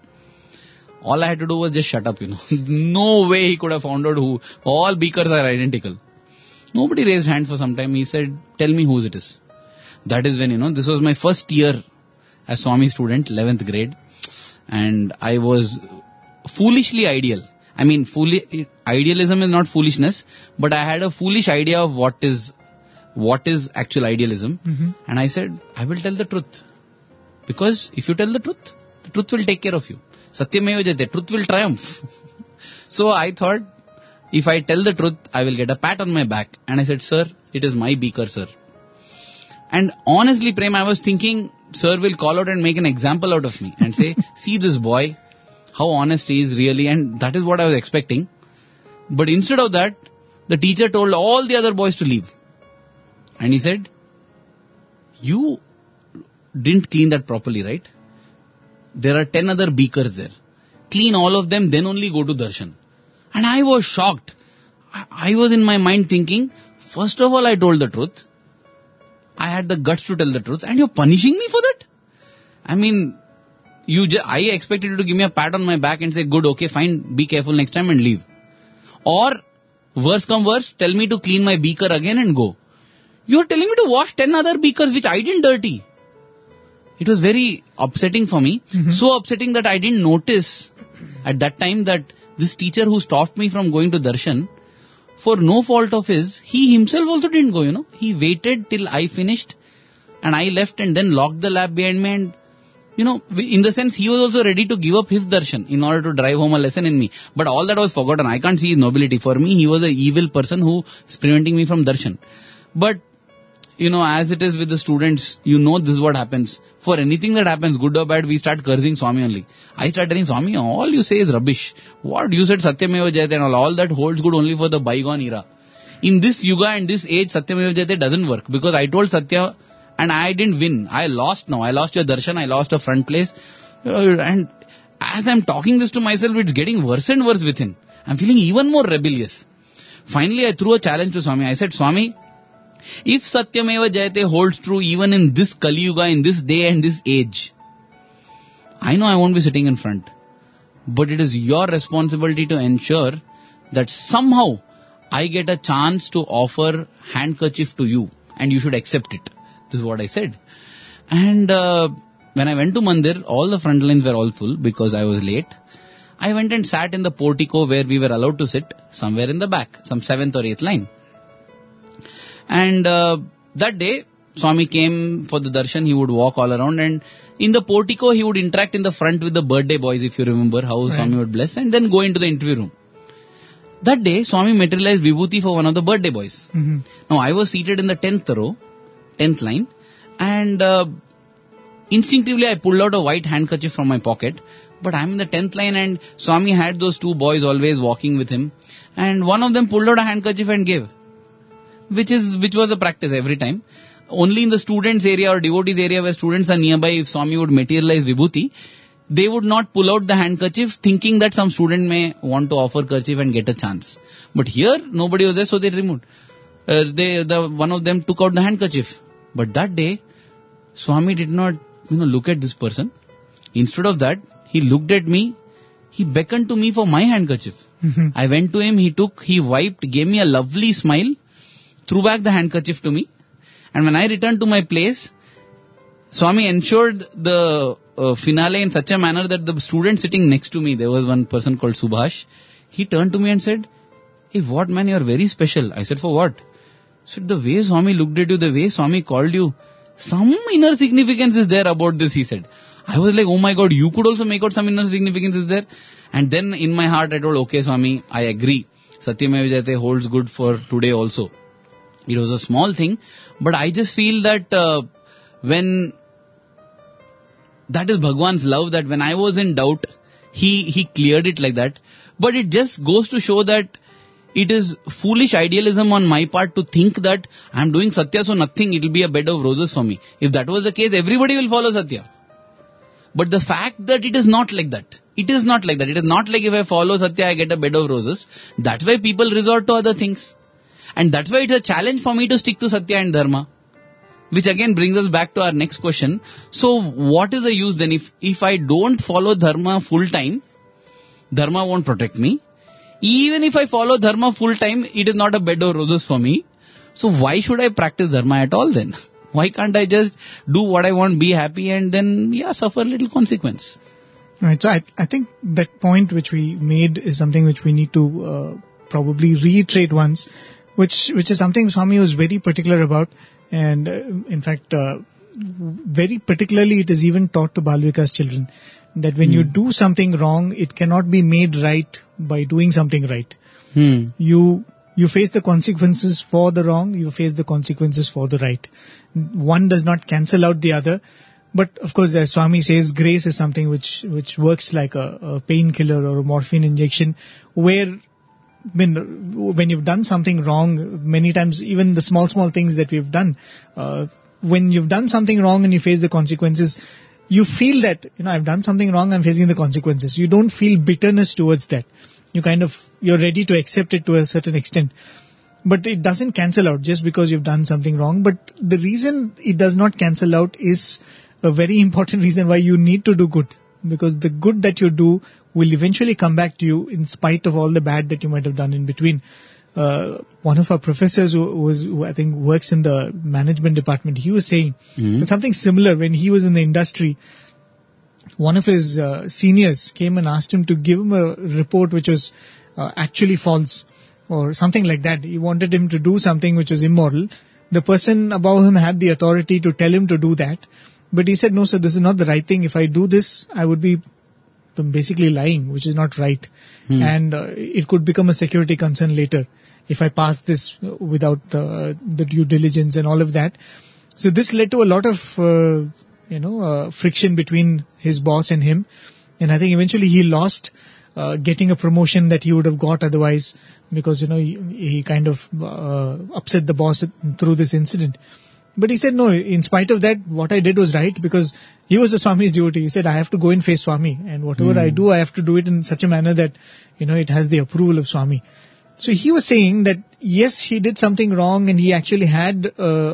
All I had to do was just shut up, No way he could have found out who. All beakers are identical. Nobody raised hand for some time. He said, tell me whose it is. That is when, this was my first year as Swami student, 11th grade. And I was foolishly ideal. I mean, idealism is not foolishness, but I had a foolish idea of what is actual idealism. And I said, I will tell the truth. Because if you tell the truth will take care of you. Satyameva Jayate, truth will triumph. So I thought, if I tell the truth, I will get a pat on my back. And I said, sir, it is my beaker, sir. And honestly, Prem, I was thinking, sir will call out and make an example out of me and say, see this boy, how honest he is really, and that is what I was expecting. But instead of that, the teacher told all the other boys to leave. And he said, you didn't clean that properly, right? There are 10 other beakers there. Clean all of them, then only go to darshan. And I was shocked. I was in my mind thinking, first of all, I told the truth. I had the guts to tell the truth, and you're punishing me for that? I mean, I expected you to give me a pat on my back and say, good, okay, fine, be careful next time and leave. Or, worse come worse, tell me to clean my beaker again and go. You're telling me to wash 10 other beakers which I didn't dirty. It was very upsetting for me. So upsetting that I didn't notice at that time that this teacher who stopped me from going to darshan, for no fault of his, he himself also didn't go, He waited till I finished and I left and then locked the lab behind me and, in the sense, he was also ready to give up his darshan in order to drive home a lesson in me. But all that was forgotten. I can't see his nobility. For me, he was an evil person who is preventing me from darshan. But, as it is with the students, this is what happens. For anything that happens, good or bad, we start cursing Swami only. I start telling Swami, all you say is rubbish. What? You said Satyameva Jayate and all that holds good only for the bygone era. In this yuga and this age, Satyameva Jayate doesn't work. Because I told Satya and I didn't win. I lost now. I lost your darshan. I lost a front place. And as I'm talking this to myself, it's getting worse and worse within. I'm feeling even more rebellious. Finally, I threw a challenge to Swami. I said, Swami, if Satyameva Jayate holds true even in this Kali Yuga, in this day and this age, I know I won't be sitting in front. But it is your responsibility to ensure that somehow I get a chance to offer handkerchief to you and you should accept it. This is what I said. And when I went to Mandir, all the front lines were all full because I was late. I went and sat in the portico where we were allowed to sit, somewhere in the back, some 7th or 8th line. And that day, Swami came for the darshan. He would walk all around and in the portico, he would interact in the front with the birthday boys, if you remember how Swami would bless, and then go into the interview room. That day, Swami materialized Vibhuti for one of the birthday boys. Now, I was seated in the 10th row, 10th line, and instinctively I pulled out a white handkerchief from my pocket. But I'm in the 10th line and Swami had those 2 boys always walking with him. And one of them pulled out a handkerchief and gave. Which was a practice every time. Only in the students area or devotees area where students are nearby, if Swami would materialize Vibhuti, they would not pull out the handkerchief thinking that some student may want to offer kerchief and get a chance. But here, nobody was there, so they removed. One of them took out the handkerchief. But that day, Swami did not look at this person. Instead of that, he looked at me. He beckoned to me for my handkerchief. I went to him, he wiped, gave me a lovely smile, threw back the handkerchief to me. And when I returned to my place, Swami ensured the finale in such a manner that the student sitting next to me, there was one person called Subhash, he turned to me and said, hey, what man, you are very special. I said, for what? He said, the way Swami looked at you, the way Swami called you, some inner significance is there about this, he said. I was like, oh my God, you could also make out some inner significance is there. And then in my heart I told, okay Swami, I agree. Satyameva Jayate holds good for today also. It was a small thing, but I just feel that when that is Bhagwan's love, that when I was in doubt, he cleared it like that. But it just goes to show that it is foolish idealism on my part to think that I am doing Satya, so nothing, it will be a bed of roses for me. If that was the case, everybody will follow Satya. But the fact that it is not like that. It is not like that. It is not like if I follow Satya, I get a bed of roses. That's why people resort to other things. And that's why it's a challenge for me to stick to Satya and Dharma. Which again brings us back to our next question. So what is the use then? If I don't follow Dharma full time, Dharma won't protect me. Even if I follow Dharma full time, it is not a bed of roses for me. So why should I practice Dharma at all then? Why can't I just do what I want, be happy and then, suffer little consequence? Right. So I think that point which we made is something which we need to probably reiterate once, which is something Swami was very particular about, and in fact, very particularly it is even taught to Balvika's children that when you do something wrong, it cannot be made right by doing something right. You face the consequences for the wrong, you face the consequences for the right. One does not cancel out the other. But of course, as Swami says, grace is something which works like a painkiller or a morphine injection, where when you've done something wrong, many times even the small things that we've done, when you've done something wrong and you face the consequences, you feel that, I've done something wrong, I'm facing the consequences. You don't feel bitterness towards that. You're ready to accept it to a certain extent. But it doesn't cancel out just because you've done something wrong. But the reason it does not cancel out is a very important reason why you need to do good. Because the good that you do will eventually come back to you in spite of all the bad that you might have done in between. One of our professors who I think works in the management department, he was saying something similar when he was in the industry. One of his seniors came and asked him to give him a report which was actually false or something like that. He wanted him to do something which was immoral. The person above him had the authority to tell him to do that. But he said, no sir, this is not the right thing. If I do this, I would be basically lying, which is not right. And it could become a security concern later if I pass this without the due diligence and all of that. So this led to a lot of friction between his boss and him, and I think eventually he lost getting a promotion that he would have got otherwise, because he kind of upset the boss through this incident. But he said, no, in spite of that, what I did was right, because he was the Swami's devotee. He said, I have to go and face Swami, and whatever I do, I have to do it in such a manner that it has the approval of Swami. So he was saying that yes, he did something wrong, and he actually had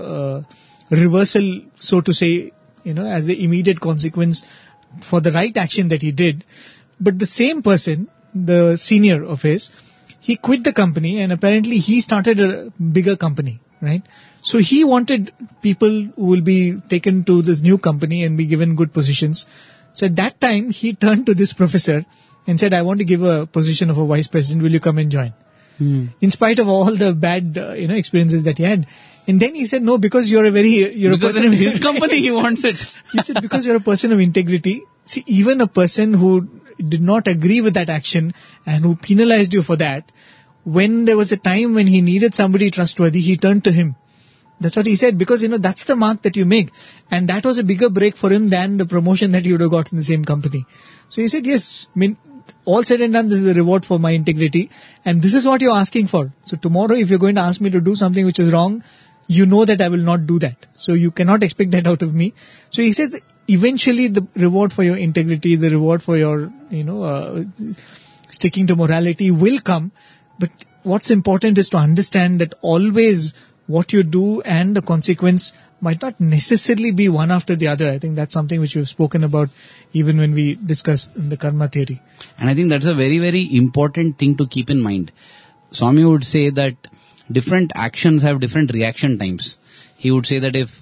a reversal, so to say, as the immediate consequence for the right action that he did. But the same person, the senior of his, he quit the company and apparently he started a bigger company, right? So he wanted people who will be taken to this new company and be given good positions. So at that time, he turned to this professor and said, I want to give a position of a vice president, will you come and join? In spite of all the bad, experiences that he had. And then he said, no, because you're a person of his company, he wants it. He said, because you're a person of integrity. See, even a person who did not agree with that action and who penalized you for that, when there was a time when he needed somebody trustworthy, he turned to him. That's what he said, because, that's the mark that you make. And that was a bigger break for him than the promotion that he would have got in the same company. So he said, yes, all said and done, this is the reward for my integrity. And this is what you're asking for. So tomorrow, if you're going to ask me to do something which is wrong, you know that I will not do that. So you cannot expect that out of me. So he said, eventually the reward for your integrity, the reward for your, sticking to morality will come. But what's important is to understand that always what you do and the consequence might not necessarily be one after the other. I think that's something which we've spoken about even when we discussed in the karma theory. And I think that's a very, very important thing to keep in mind. Swami would say that different actions have different reaction times. He would say that if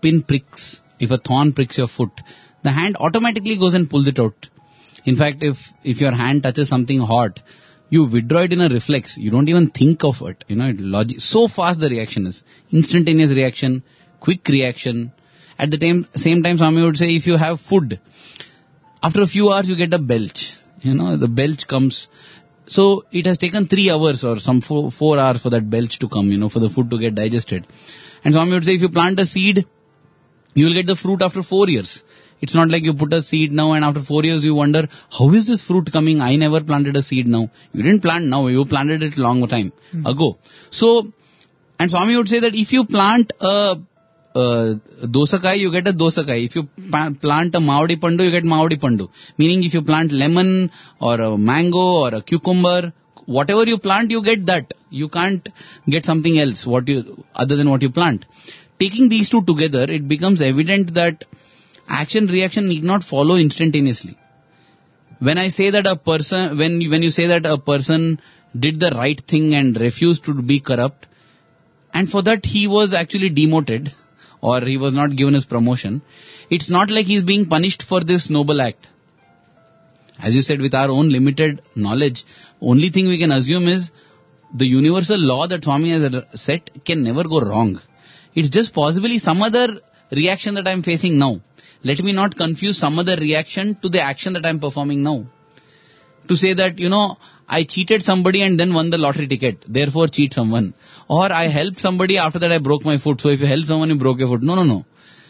a thorn pricks your foot, the hand automatically goes and pulls it out. In fact, if your hand touches something hot, you withdraw it in a reflex. You don't even think of it. So fast the reaction is. Instantaneous reaction, quick reaction. At the same time, Swami would say, if you have food, after a few hours you get a belch. The belch comes. So it has taken 3 hours or some 4 hours for that belch to come, for the food to get digested. And Swami would say, if you plant a seed, you will get the fruit after 4 years. It's not like you put a seed now and after 4 years you wonder, how is this fruit coming? I never planted a seed now. You didn't plant now, you planted it long time ago. So, and Swami would say that if you plant a dosakai, you get a dosakai. If you plant a maudi pandu, you get maudi pandu. Meaning if you plant lemon or a mango or a cucumber, whatever you plant, you get that. You can't get something else other than what you plant. Taking these two together, it becomes evident that action reaction need not follow instantaneously. When I say that a person, when you say that a person did the right thing and refused to be corrupt, and for that he was actually demoted, or he was not given his promotion, it's not like he's being punished for this noble act. As you said, with our own limited knowledge, only thing we can assume is the universal law that Swami has set can never go wrong. It's just possibly some other reaction that I'm facing now. Let me not confuse some other reaction to the action that I'm performing now. To say that, I cheated somebody and then won the lottery ticket, therefore cheat someone. Or I helped somebody, after that I broke my foot, so if you help someone, you broke your foot. No.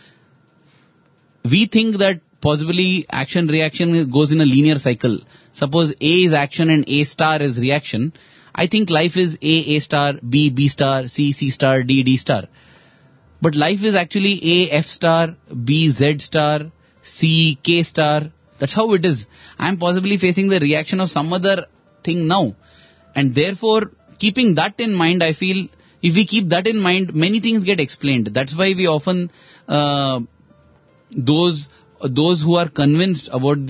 We think that possibly action-reaction goes in a linear cycle. Suppose A is action and A star is reaction. I think life is A star, B star, C star, D star. But life is actually A F star, B Z star, C K star. That's how it is. I am possibly facing the reaction of some other thing now. And therefore, keeping that in mind, I feel if we keep that in mind, many things get explained. That's why we often, those who are convinced about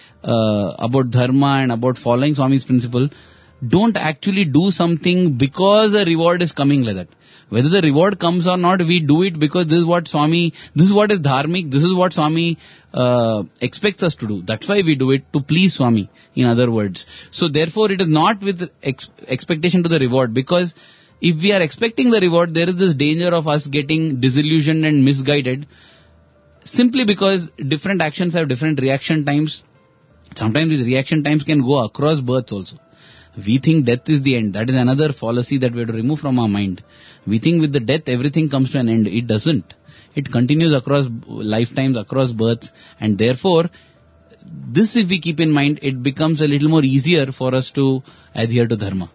about dharma and about following Swami's principle, don't actually do something because a reward is coming like that. Whether the reward comes or not, we do it because this is what is dharmic, this is what Swami expects us to do. That's why we do it, to please Swami, in other words. So therefore, it is not with expectation to the reward, because if we are expecting the reward, there is this danger of us getting disillusioned and misguided, simply because different actions have different reaction times. Sometimes these reaction times can go across births also. We think death is the end. That is another fallacy that we have to remove from our mind. We think with the death everything comes to an end. It doesn't. It continues across lifetimes, across births, and therefore, this if we keep in mind, it becomes a little more easier for us to adhere to dharma.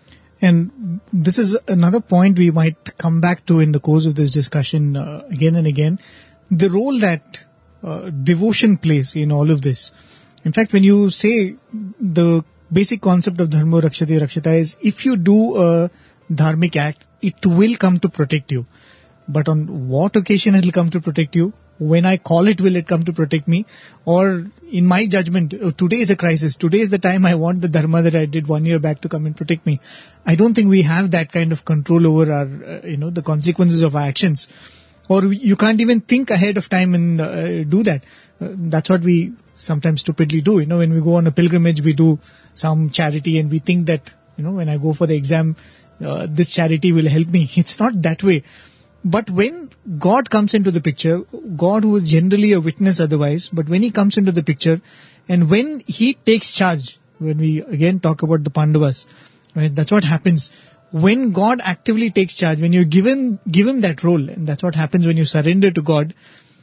And this is another point we might come back to in the course of this discussion again and again. The role that devotion plays in all of this. In fact, when you say the basic concept of dharma rakshate rakshata is, if you do a dharmic act, it will come to protect you. But on what occasion it will come to protect you? When I call it, will it come to protect me? Or in my judgment, today is a crisis. Today is the time I want the dharma that I did 1 year back to come and protect me. I don't think we have that kind of control over our, the consequences of our actions. Or you can't even think ahead of time and do that. That's what we sometimes stupidly do. When we go on a pilgrimage, we do some charity and we think that, when I go for the exam, this charity will help me. It's not that way. But when God comes into the picture, God who is generally a witness otherwise, but when He comes into the picture and when He takes charge, when we again talk about the Pandavas, right, that's what happens. When God actively takes charge, when you give Him that role, and that's what happens when you surrender to God,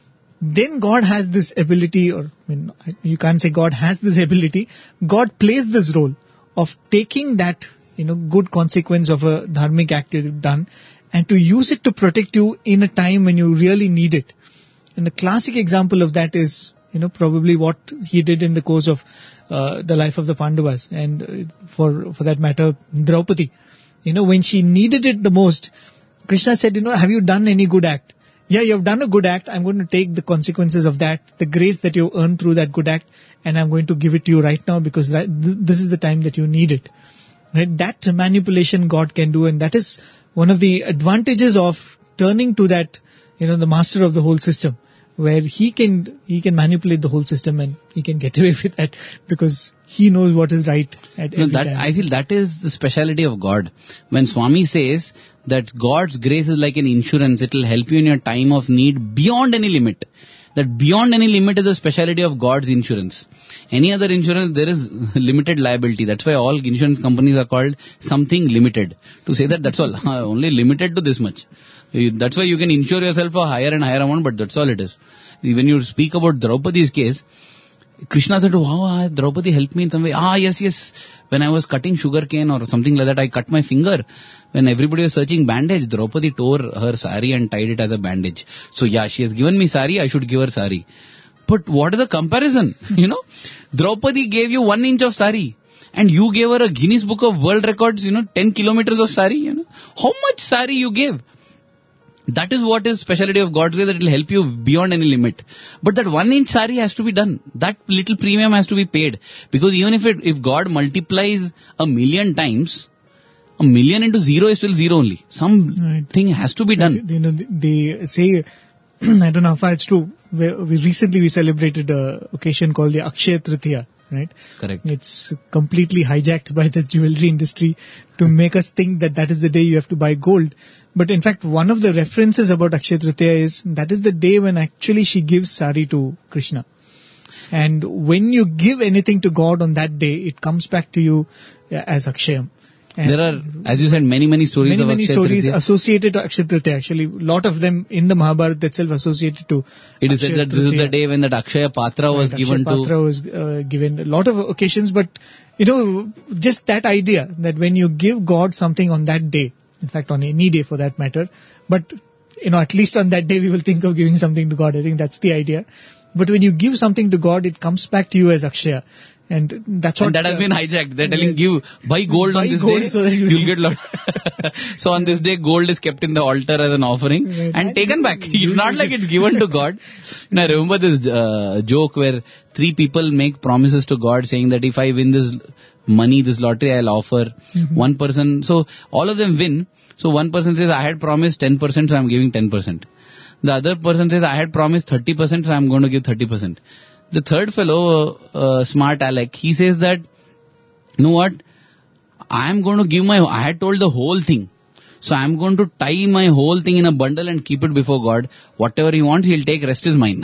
then God has this ability, you can't say God has this ability, God plays this role of taking that, good consequence of a dharmic act you've done and to use it to protect you in a time when you really need it. And the classic example of that is, probably what He did in the course of the life of the Pandavas, and for that matter, Draupadi. When she needed it the most, Krishna said, have you done any good act? Yeah, you have done a good act. I'm going to take the consequences of that, the grace that you earned through that good act, and I'm going to give it to you right now because this is the time that you need it. Right? That manipulation God can do, and that is one of the advantages of turning to that, the master of the whole system, where he can manipulate the whole system and he can get away with that because he knows what is right at every time. I feel that is the speciality of God. When Swami says that God's grace is like an insurance, it will help you in your time of need beyond any limit. That beyond any limit is the speciality of God's insurance. Any other insurance, there is limited liability. That's why all insurance companies are called something limited. To say that, that's all. Only limited to this much. That's why you can insure yourself for higher and higher amount, but that's all it is. When you speak about Draupadi's case, Krishna said, wow, Draupadi helped me in some way. Yes. When I was cutting sugarcane or something like that, I cut my finger. When everybody was searching bandage, Draupadi tore her sari and tied it as a bandage. So yeah, she has given me sari, I should give her sari. But what is the comparison? Draupadi gave you 1 inch of sari. And you gave her a Guinness Book of World Records, 10 kilometers of sari, How much sari you gave? That is what is speciality of God's way, that it will help you beyond any limit. But that 1 inch sari has to be done. That little premium has to be paid. Because even if God multiplies 1,000,000 times, 1,000,000 into 0 is still 0 only. Something has to be done. They say, I don't know how far it's true, we recently celebrated an occasion called the Akshaya Tritiya. right? Correct. It's completely hijacked by the jewelry industry to make us think that that is the day you have to buy gold. But in fact, one of the references about Akshaya Tritiya is that is the day when actually she gives sari to Krishna. And when you give anything to God on that day, it comes back to you as Akshayam. And There are, as you said, many stories of many Akshaya stories Tritiya. associated to Akshaya Tritiya. Actually, a lot of them in the Mahabharata itself associated to It is said Akshaya that this is the Tritiya. day when that Akshaya Patra was Right, given Akshaya Patra to... was given a lot of occasions, but just that idea that when you give God something on that day, in fact on any day for that matter, but at least on that day we will think of giving something to God. I think that's the idea. But when you give something to God, it comes back to you as Akshaya. And that's what... And that has been hijacked. They're telling buy gold Buy on this gold day, so that you'll get lot. So on this day, gold is kept in the altar as an offering Right. and taken back. It's not like it's given to God. I remember this joke where 3 people make promises to God saying that if I win this money, this lottery, I'll offer. One person, so all of them win. So one person says, I had promised 10%, so I'm giving 10%. The other person says, I had promised 30%, so I'm going to give 30%. The third fellow, smart Alec, he says that, you know what, I had told the whole thing. So I'm going to tie my whole thing in a bundle and keep it before God. Whatever he wants, he'll take, rest is mine.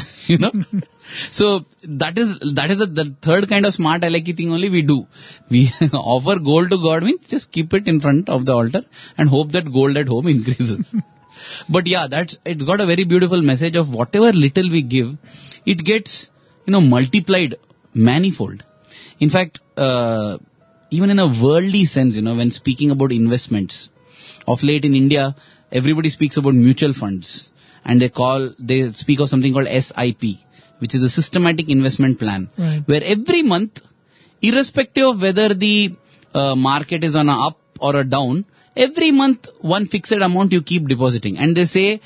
So that is the third kind of smart Aleki thing only we do. We offer gold to God, means just keep it in front of the altar and hope that gold at home increases. But yeah, it's got a very beautiful message of whatever little we give, it gets, multiplied manifold. In fact, even in a worldly sense, when speaking about investments, of late in India, everybody speaks about mutual funds and they speak of something called SIP, which is a systematic investment plan, right, where every month, irrespective of whether the market is on a up or a down, every month one fixed amount you keep depositing. And they say,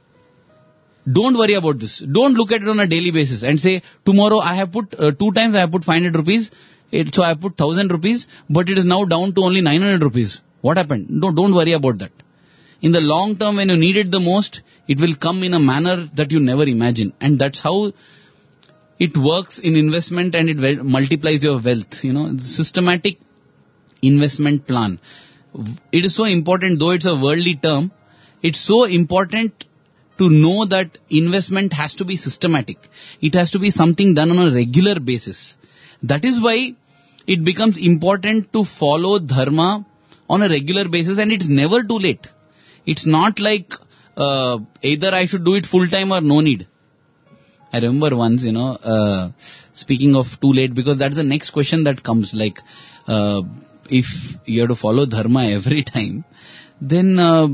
don't worry about this. Don't look at it on a daily basis and say, tomorrow I have put, 2 times I have put 500 rupees, so I have put 1000 rupees, but it is now down to only 900 rupees. What happened? Don't worry about that. In the long term, when you need it the most, it will come in a manner that you never imagine. And that's how it works in investment, and it multiplies your wealth. Systematic investment plan. It is so important, though it's a worldly term, it's so important to know that investment has to be systematic. It has to be something done on a regular basis. That is why it becomes important to follow dharma on a regular basis, and it's never too late. It's not like either I should do it full time or no need. I remember once, speaking of too late, because that's the next question that comes, like, if you have to follow dharma every time, then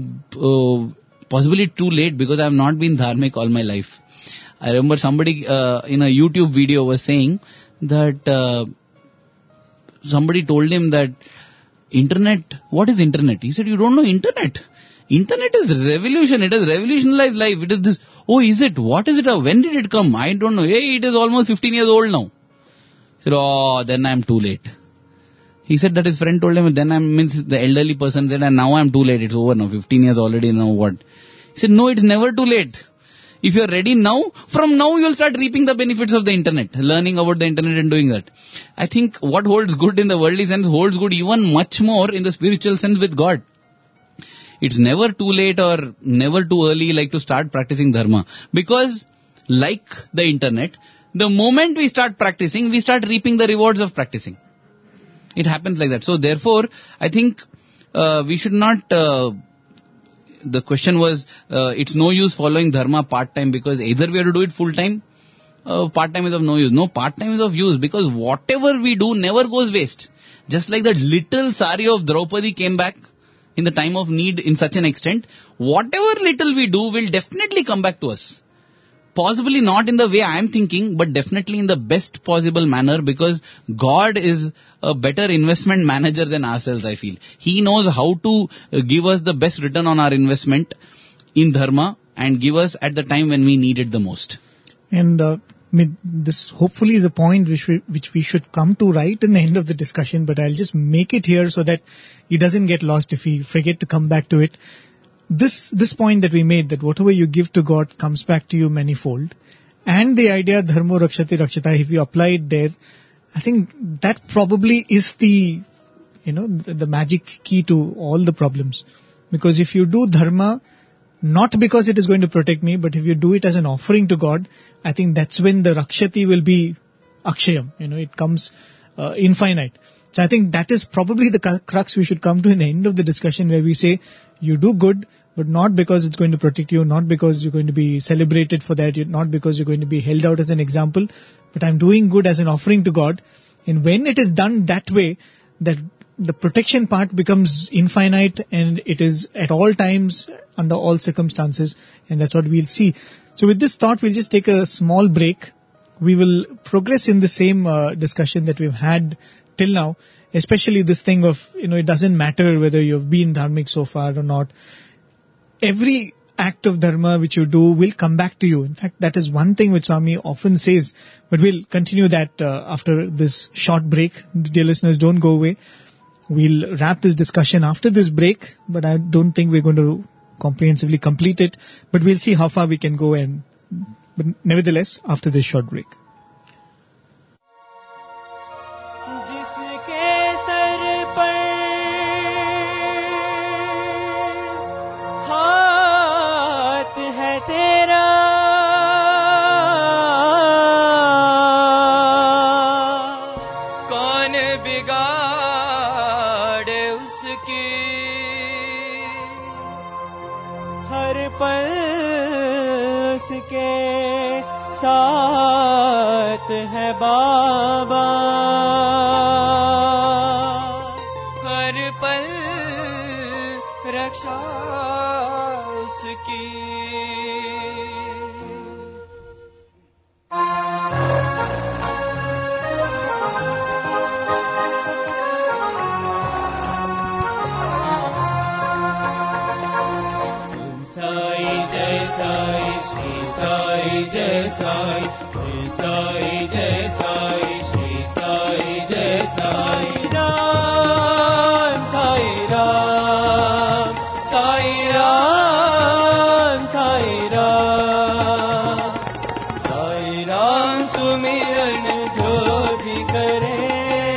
possibly too late, because I have not been dharmic all my life. I remember somebody in a YouTube video was saying that somebody told him that internet, what is internet? He said, you don't know internet. Internet is revolution. It has revolutionized life. It is this. Oh, is it? What is it? When did it come? I don't know. Hey, it is almost 15 years old now. He said, oh, then I'm too late. He said that his friend told him, then means the elderly person said, and now I'm too late. It's over now. 15 years already. Now what? He said, no, it's never too late. If you're ready now, from now you'll start reaping the benefits of the internet, learning about the internet and doing that. I think what holds good in the worldly sense holds good even much more in the spiritual sense with God. It's never too late or never too early like to start practicing dharma. Because like the internet, the moment we start practicing, we start reaping the rewards of practicing. It happens like that. So therefore, I think we should not... the question was, it's no use following dharma part-time, because either we have to do it full-time, part-time is of no use. No, part-time is of use, because whatever we do never goes waste. Just like that little sari of Draupadi came back in the time of need in such an extent, whatever little we do will definitely come back to us. Possibly not in the way I am thinking, but definitely in the best possible manner, because God is a better investment manager than ourselves, I feel. He knows how to give us the best return on our investment in dharma and give us at the time when we need it the most. And this hopefully is a point which we should come to right in the end of the discussion, but I'll just make it here so that it doesn't get lost if we forget to come back to it. This point that we made, that whatever you give to God comes back to you manifold, and the idea dharmo rakshati rakshata, if you apply it there, I think that probably is the magic key to all the problems. Because if you do dharma, not because it is going to protect me, but if you do it as an offering to God, I think that's when the rakshati will be akshayam. It comes infinite. So I think that is probably the crux we should come to in the end of the discussion, where we say, you do good, but not because it's going to protect you, not because you're going to be celebrated for that, not because you're going to be held out as an example, but I'm doing good as an offering to God. And when it is done that way, that the protection part becomes infinite, and it is at all times, under all circumstances, and that's what we'll see. So with this thought, we'll just take a small break. We will progress in the same discussion that we've had till now, especially this thing of, it doesn't matter whether you've been dharmic so far or not. Every act of dharma which you do will come back to you. In fact, that is one thing which Swami often says, but we'll continue that after this short break. Dear listeners, don't go away. We'll wrap this discussion after this break, but I don't think we're going to comprehensively complete it, but we'll see how far we can go, but nevertheless, after this short break. बाबा हर पल रक्षा उसकी साई जय साई श्री साई जय साई साई जय साई श्री साई जय साई राम साई राम साई राम साई राम साई राम सुमिरन जो भी करे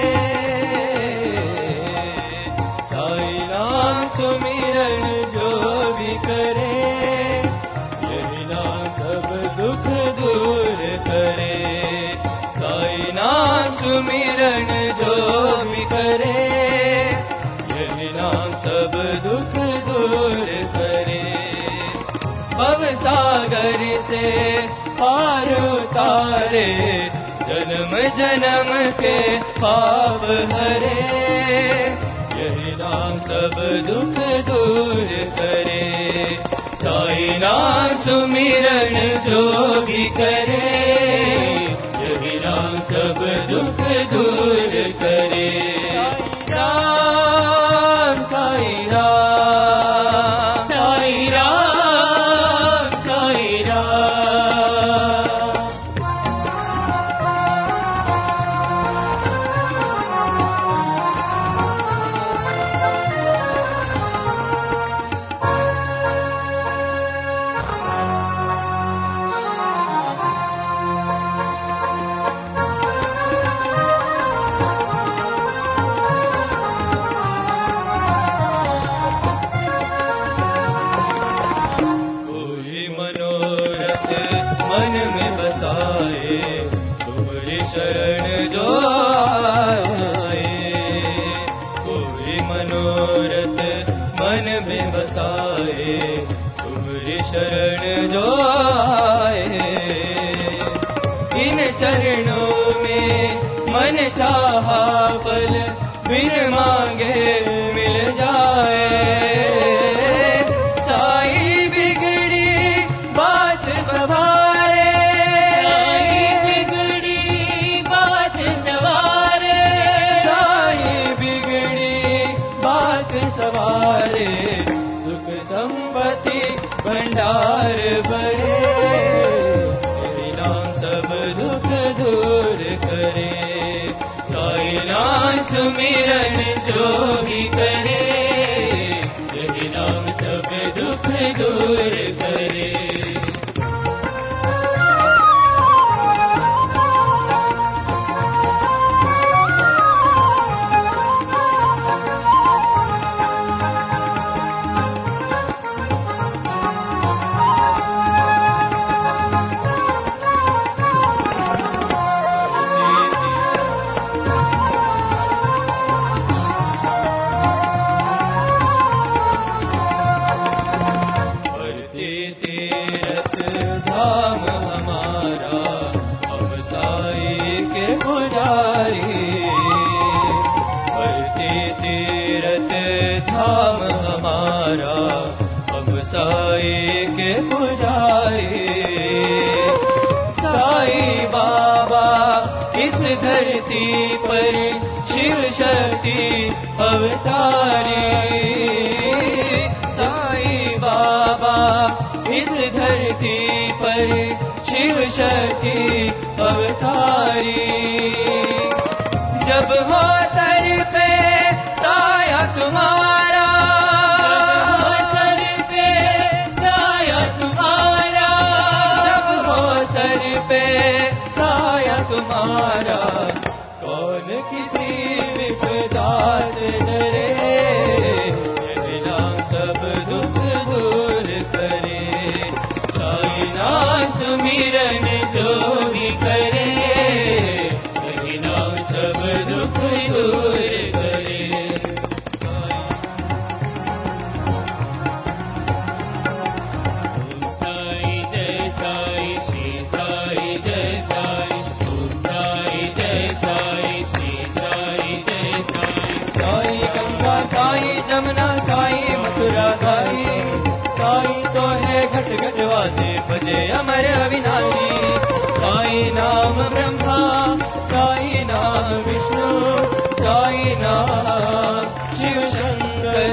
साई राम सुमिरन जो भी करे यही नाम सब दुख दूर करे साई नाम सुमिरन जो भी करे यही नाम सब दुख दूर करे भव सागर से पार उतारे जन्म जन्म के पाप हरे यही नाम सब दुख दूर करे साई नाम सुमिरन जो भी करे यही नाम सब दुख दूर करे राम साई राम साई राम साई राम शरण जो आए कोई मनोरथ मन में बसाए तुम्हारी शरण जो आए इन चरणों में मन चाहा फल बिन मांगे मिल जाए साई बिगड़ी बात सवारे सवारे सुख संपत्ति भंडार भरे यही नाम सब दुख दूर करे साई नाम सुमिरन जो भी करे यही नाम सब दुख दूर करे तीरथ धाम हमारा, हम साई के पुजारी। साई बाबा इस धरती पर शिव शक्ति अवतारी। साई बाबा इस धरती पर शिव शक्ति अवतारी। जब हो सर पे साया तुम्हारा, सर पे साया तुम्हारा, जब हो सर पे साया तुम्हारा, कौन किसी विपदा से डरे, बिना सब दुख दूर करे। साई नाम सुमिरन जो भी करे, सब दुख दूर करे। ओम साई जय साई, श्री साई जय साई। ओम साई जय साई, श्री साई जय साई। साई गंगा साई जमुना साई मथुरा साई, साई तो है घट घट वासे भजे अमर अविनाशी। साई नाम ब्रह्मा, साई नाम विष्णु, साई नाम शिव शंकर।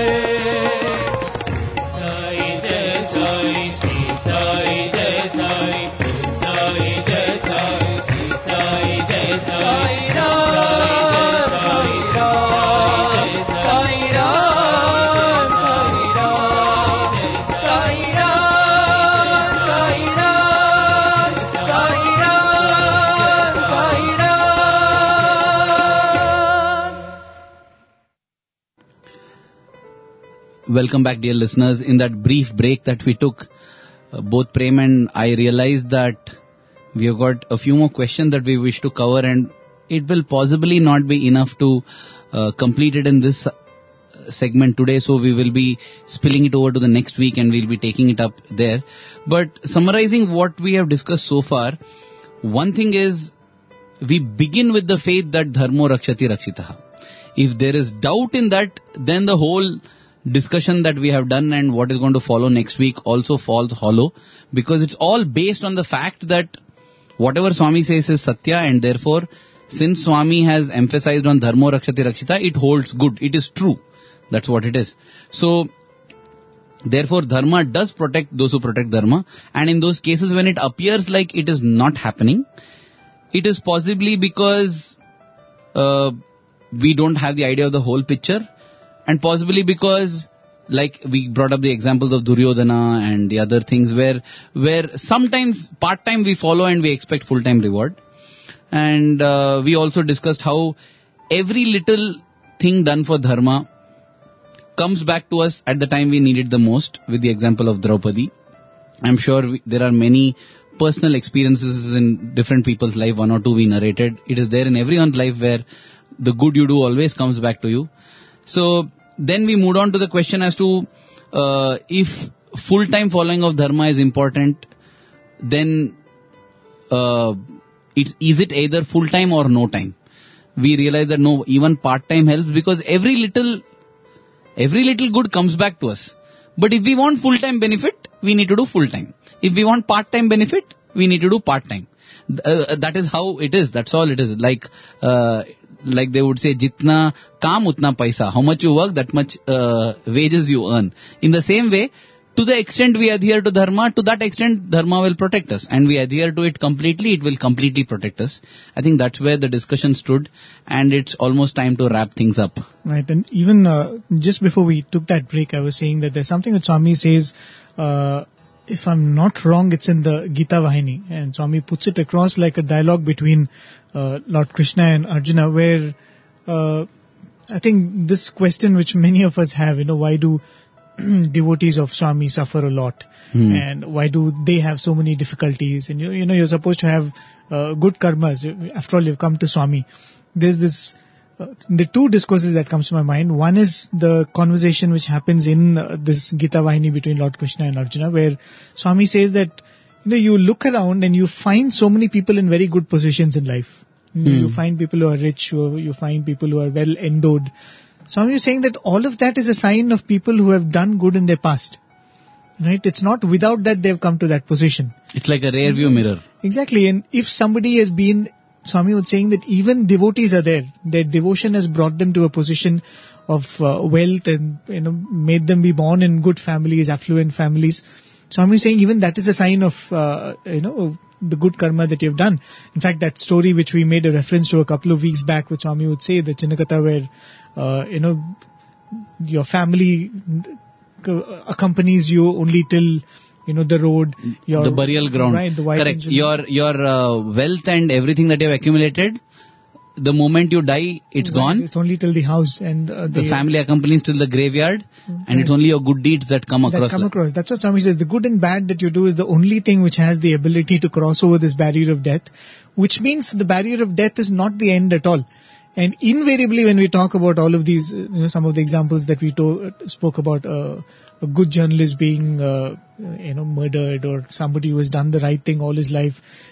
साई जय साई, श्री साई जय साई। साई जय साई, श्री साई जय Sai. Ram Sai Ram, Sai Ram, Sai Ram, Sai Ram, Sai Ram, Sai Ram, Sai Ram. Welcome back, dear listeners. In that brief break that we took, both Prem and I realized that we have got a few more questions that we wish to cover, and it will possibly not be enough to complete it in this segment today, so we will be spilling it over to the next week and we'll be taking it up there. But summarizing what we have discussed so far, one thing is, we begin with the faith that dharmo rakshati rakshitaha. If there is doubt in that, then the whole discussion that we have done and what is going to follow next week also falls hollow, because it's all based on the fact that whatever Swami says is Satya, and therefore, since Swami has emphasized on dharmo rakshati rakshita, it holds good, it is true. That's what it is. So, therefore, dharma does protect those who protect dharma, and in those cases when it appears like it is not happening, it is possibly because we don't have the idea of the whole picture, and possibly because, like we brought up the examples of Duryodhana and the other things where sometimes part-time we follow and we expect full-time reward. And we also discussed how every little thing done for dharma comes back to us at the time we need it the most, with the example of Draupadi. I'm sure there are many personal experiences in different people's life, one or two we narrated. It is there in everyone's life where the good you do always comes back to you. So then we moved on to the question as to if full-time following of dharma is important, then is it either full-time or no time? We realize that no, even part-time helps, because every little good comes back to us. But if we want full-time benefit, we need to do full-time. If we want part-time benefit, we need to do part-time. That is how it is. That's all it is. Like they would say, jitna kaam utna paisa. How much you work, that much wages you earn. In the same way, to the extent we adhere to dharma, to that extent dharma will protect us. And we adhere to it completely, it will completely protect us. I think that's where the discussion stood, and it's almost time to wrap things up. Right, and even just before we took that break, I was saying that there's something that Swami says, if I'm not wrong, it's in the Gita Vahini, and Swami puts it across like a dialogue between Lord Krishna and Arjuna, where I think this question which many of us have, why do devotees of Swami suffer a lot, and why do they have so many difficulties? And you're supposed to have good karmas. After all, you've come to Swami. There's this the two discourses that comes to my mind. One is the conversation which happens in this Gita Vahini between Lord Krishna and Arjuna, where Swami says that you look around and you find so many people in very good positions in life. You find people who are rich, you find people who are well endowed, Swami is saying that all of that is a sign of people who have done good in their past. Right? It's not without that they've come to that position. It's like a rear view mirror. Exactly. And if somebody has been, Swami was saying that even devotees are there. Their devotion has brought them to a position of wealth and, made them be born in good families, affluent families. Swami is saying even that is a sign of, the good karma that you've done. In fact, that story which we made a reference to a couple of weeks back, which Swami would say, the Chinnakatha where, your family accompanies you only till, the road. The burial ground. Right, the wife. Correct. Your wealth and everything that you have accumulated, the moment you die, it's gone. It's only till the house and the family accompanies till the graveyard, and it's only your good deeds that come across. That's what Swami says. The good and bad that you do is the only thing which has the ability to cross over this barrier of death, which means the barrier of death is not the end at all. And invariably, when we talk about all of these, some of the examples that we spoke about, a good journalist being, murdered, or somebody who has done the right thing all his life,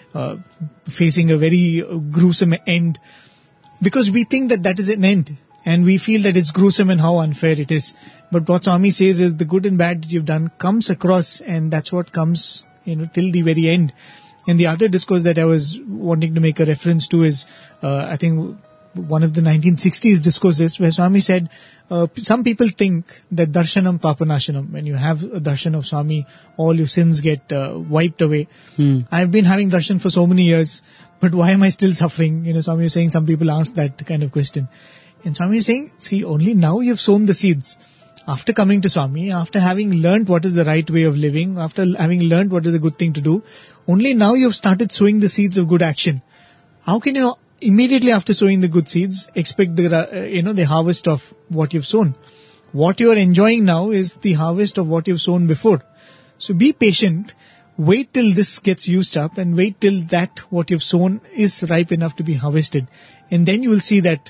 facing a very gruesome end, because we think that that is an end, and we feel that it's gruesome and how unfair it is. But what Swami says is the good and bad that you've done comes across, and that's what comes, till the very end. And the other discourse that I was wanting to make a reference to is, I think, one of the 1960s discourses where Swami said, some people think that darshanam papanashanam, when you have a darshan of Swami, all your sins get wiped away. I've been having darshan for so many years, but why am I still suffering? Swami is saying some people ask that kind of question. And Swami is saying, see, only now you've sown the seeds. After coming to Swami, after having learnt what is the right way of living, after having learnt what is a good thing to do, only now you've started sowing the seeds of good action. How can you immediately after sowing the good seeds expect the harvest of what you've sown? What you are enjoying now is the harvest of what you've sown before. So be patient, wait till this gets used up, and wait till that what you've sown is ripe enough to be harvested. And then you will see that,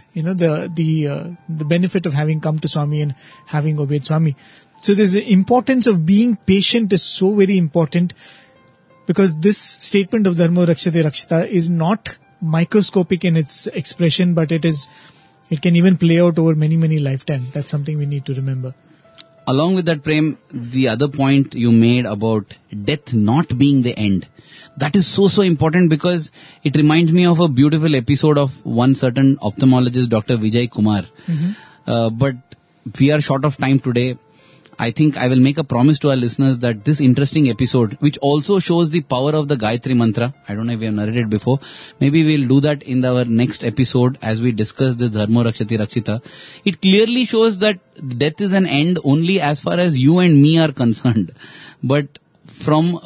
the benefit of having come to Swami and having obeyed Swami. So there's the importance of being patient is so very important, because this statement of Dharmo Rakshate Rakshita is not microscopic in its expression, but it can even play out over many, many lifetimes. That's something we need to remember. Along with that, Prem, the other point you made about death not being the end, that is so important, because it reminds me of a beautiful episode of one certain ophthalmologist, Dr. Vijay Kumar. But we are short of time today. I think I will make a promise to our listeners that this interesting episode, which also shows the power of the Gayatri Mantra, I don't know if we have narrated before, maybe we'll do that in our next episode as we discuss this Dharmo Rakshati Rakshita. It clearly shows that death is an end only as far as you and me are concerned. But from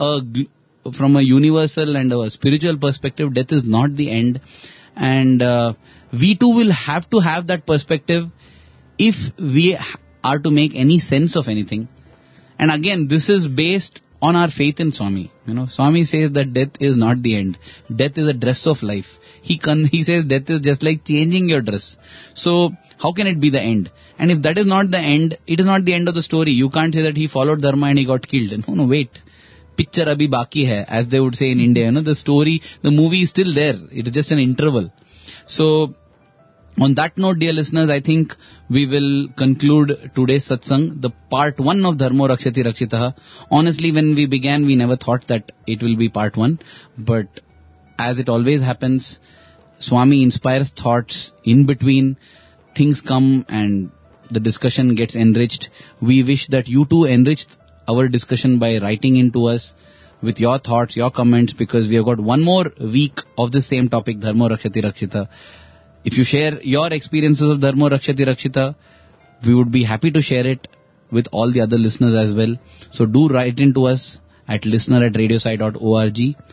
a universal and a spiritual perspective, death is not the end. And we too will have to have that perspective if we are to make any sense of anything. And again, this is based on our faith in Swami. Swami says that death is not the end. Death is a dress of life. He says death is just like changing your dress. So how can it be the end? And if that is not the end, it is not the end of the story. You can't say that he followed Dharma and he got killed. No, wait. Picture abhi baki hai, as they would say in India. The story, the movie is still there. It is just an interval. So on that note, dear listeners, I think we will conclude today's satsang, the part 1 of Dharmo Rakshati Rakshitaha. Honestly, when we began, we never thought that it will be part 1. But as it always happens, Swami inspires thoughts in between. Things come and the discussion gets enriched. We wish that you too enrich our discussion by writing into us with your thoughts, your comments, because we have got one more week of the same topic, Dharmo Rakshati Rakshita. If you share your experiences of Dharmo Rakshati Rakshita, we would be happy to share it with all the other listeners as well. So do write into us at listener@radiosai.org.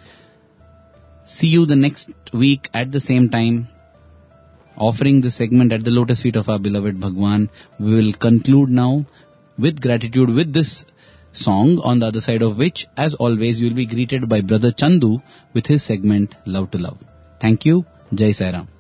See you the next week at the same time, offering this segment at the lotus feet of our beloved Bhagwan. We will conclude now with gratitude with this song, on the other side of which, as always, you will be greeted by Brother Chandu with his segment Love to Love. Thank you. Jai Sai Ram.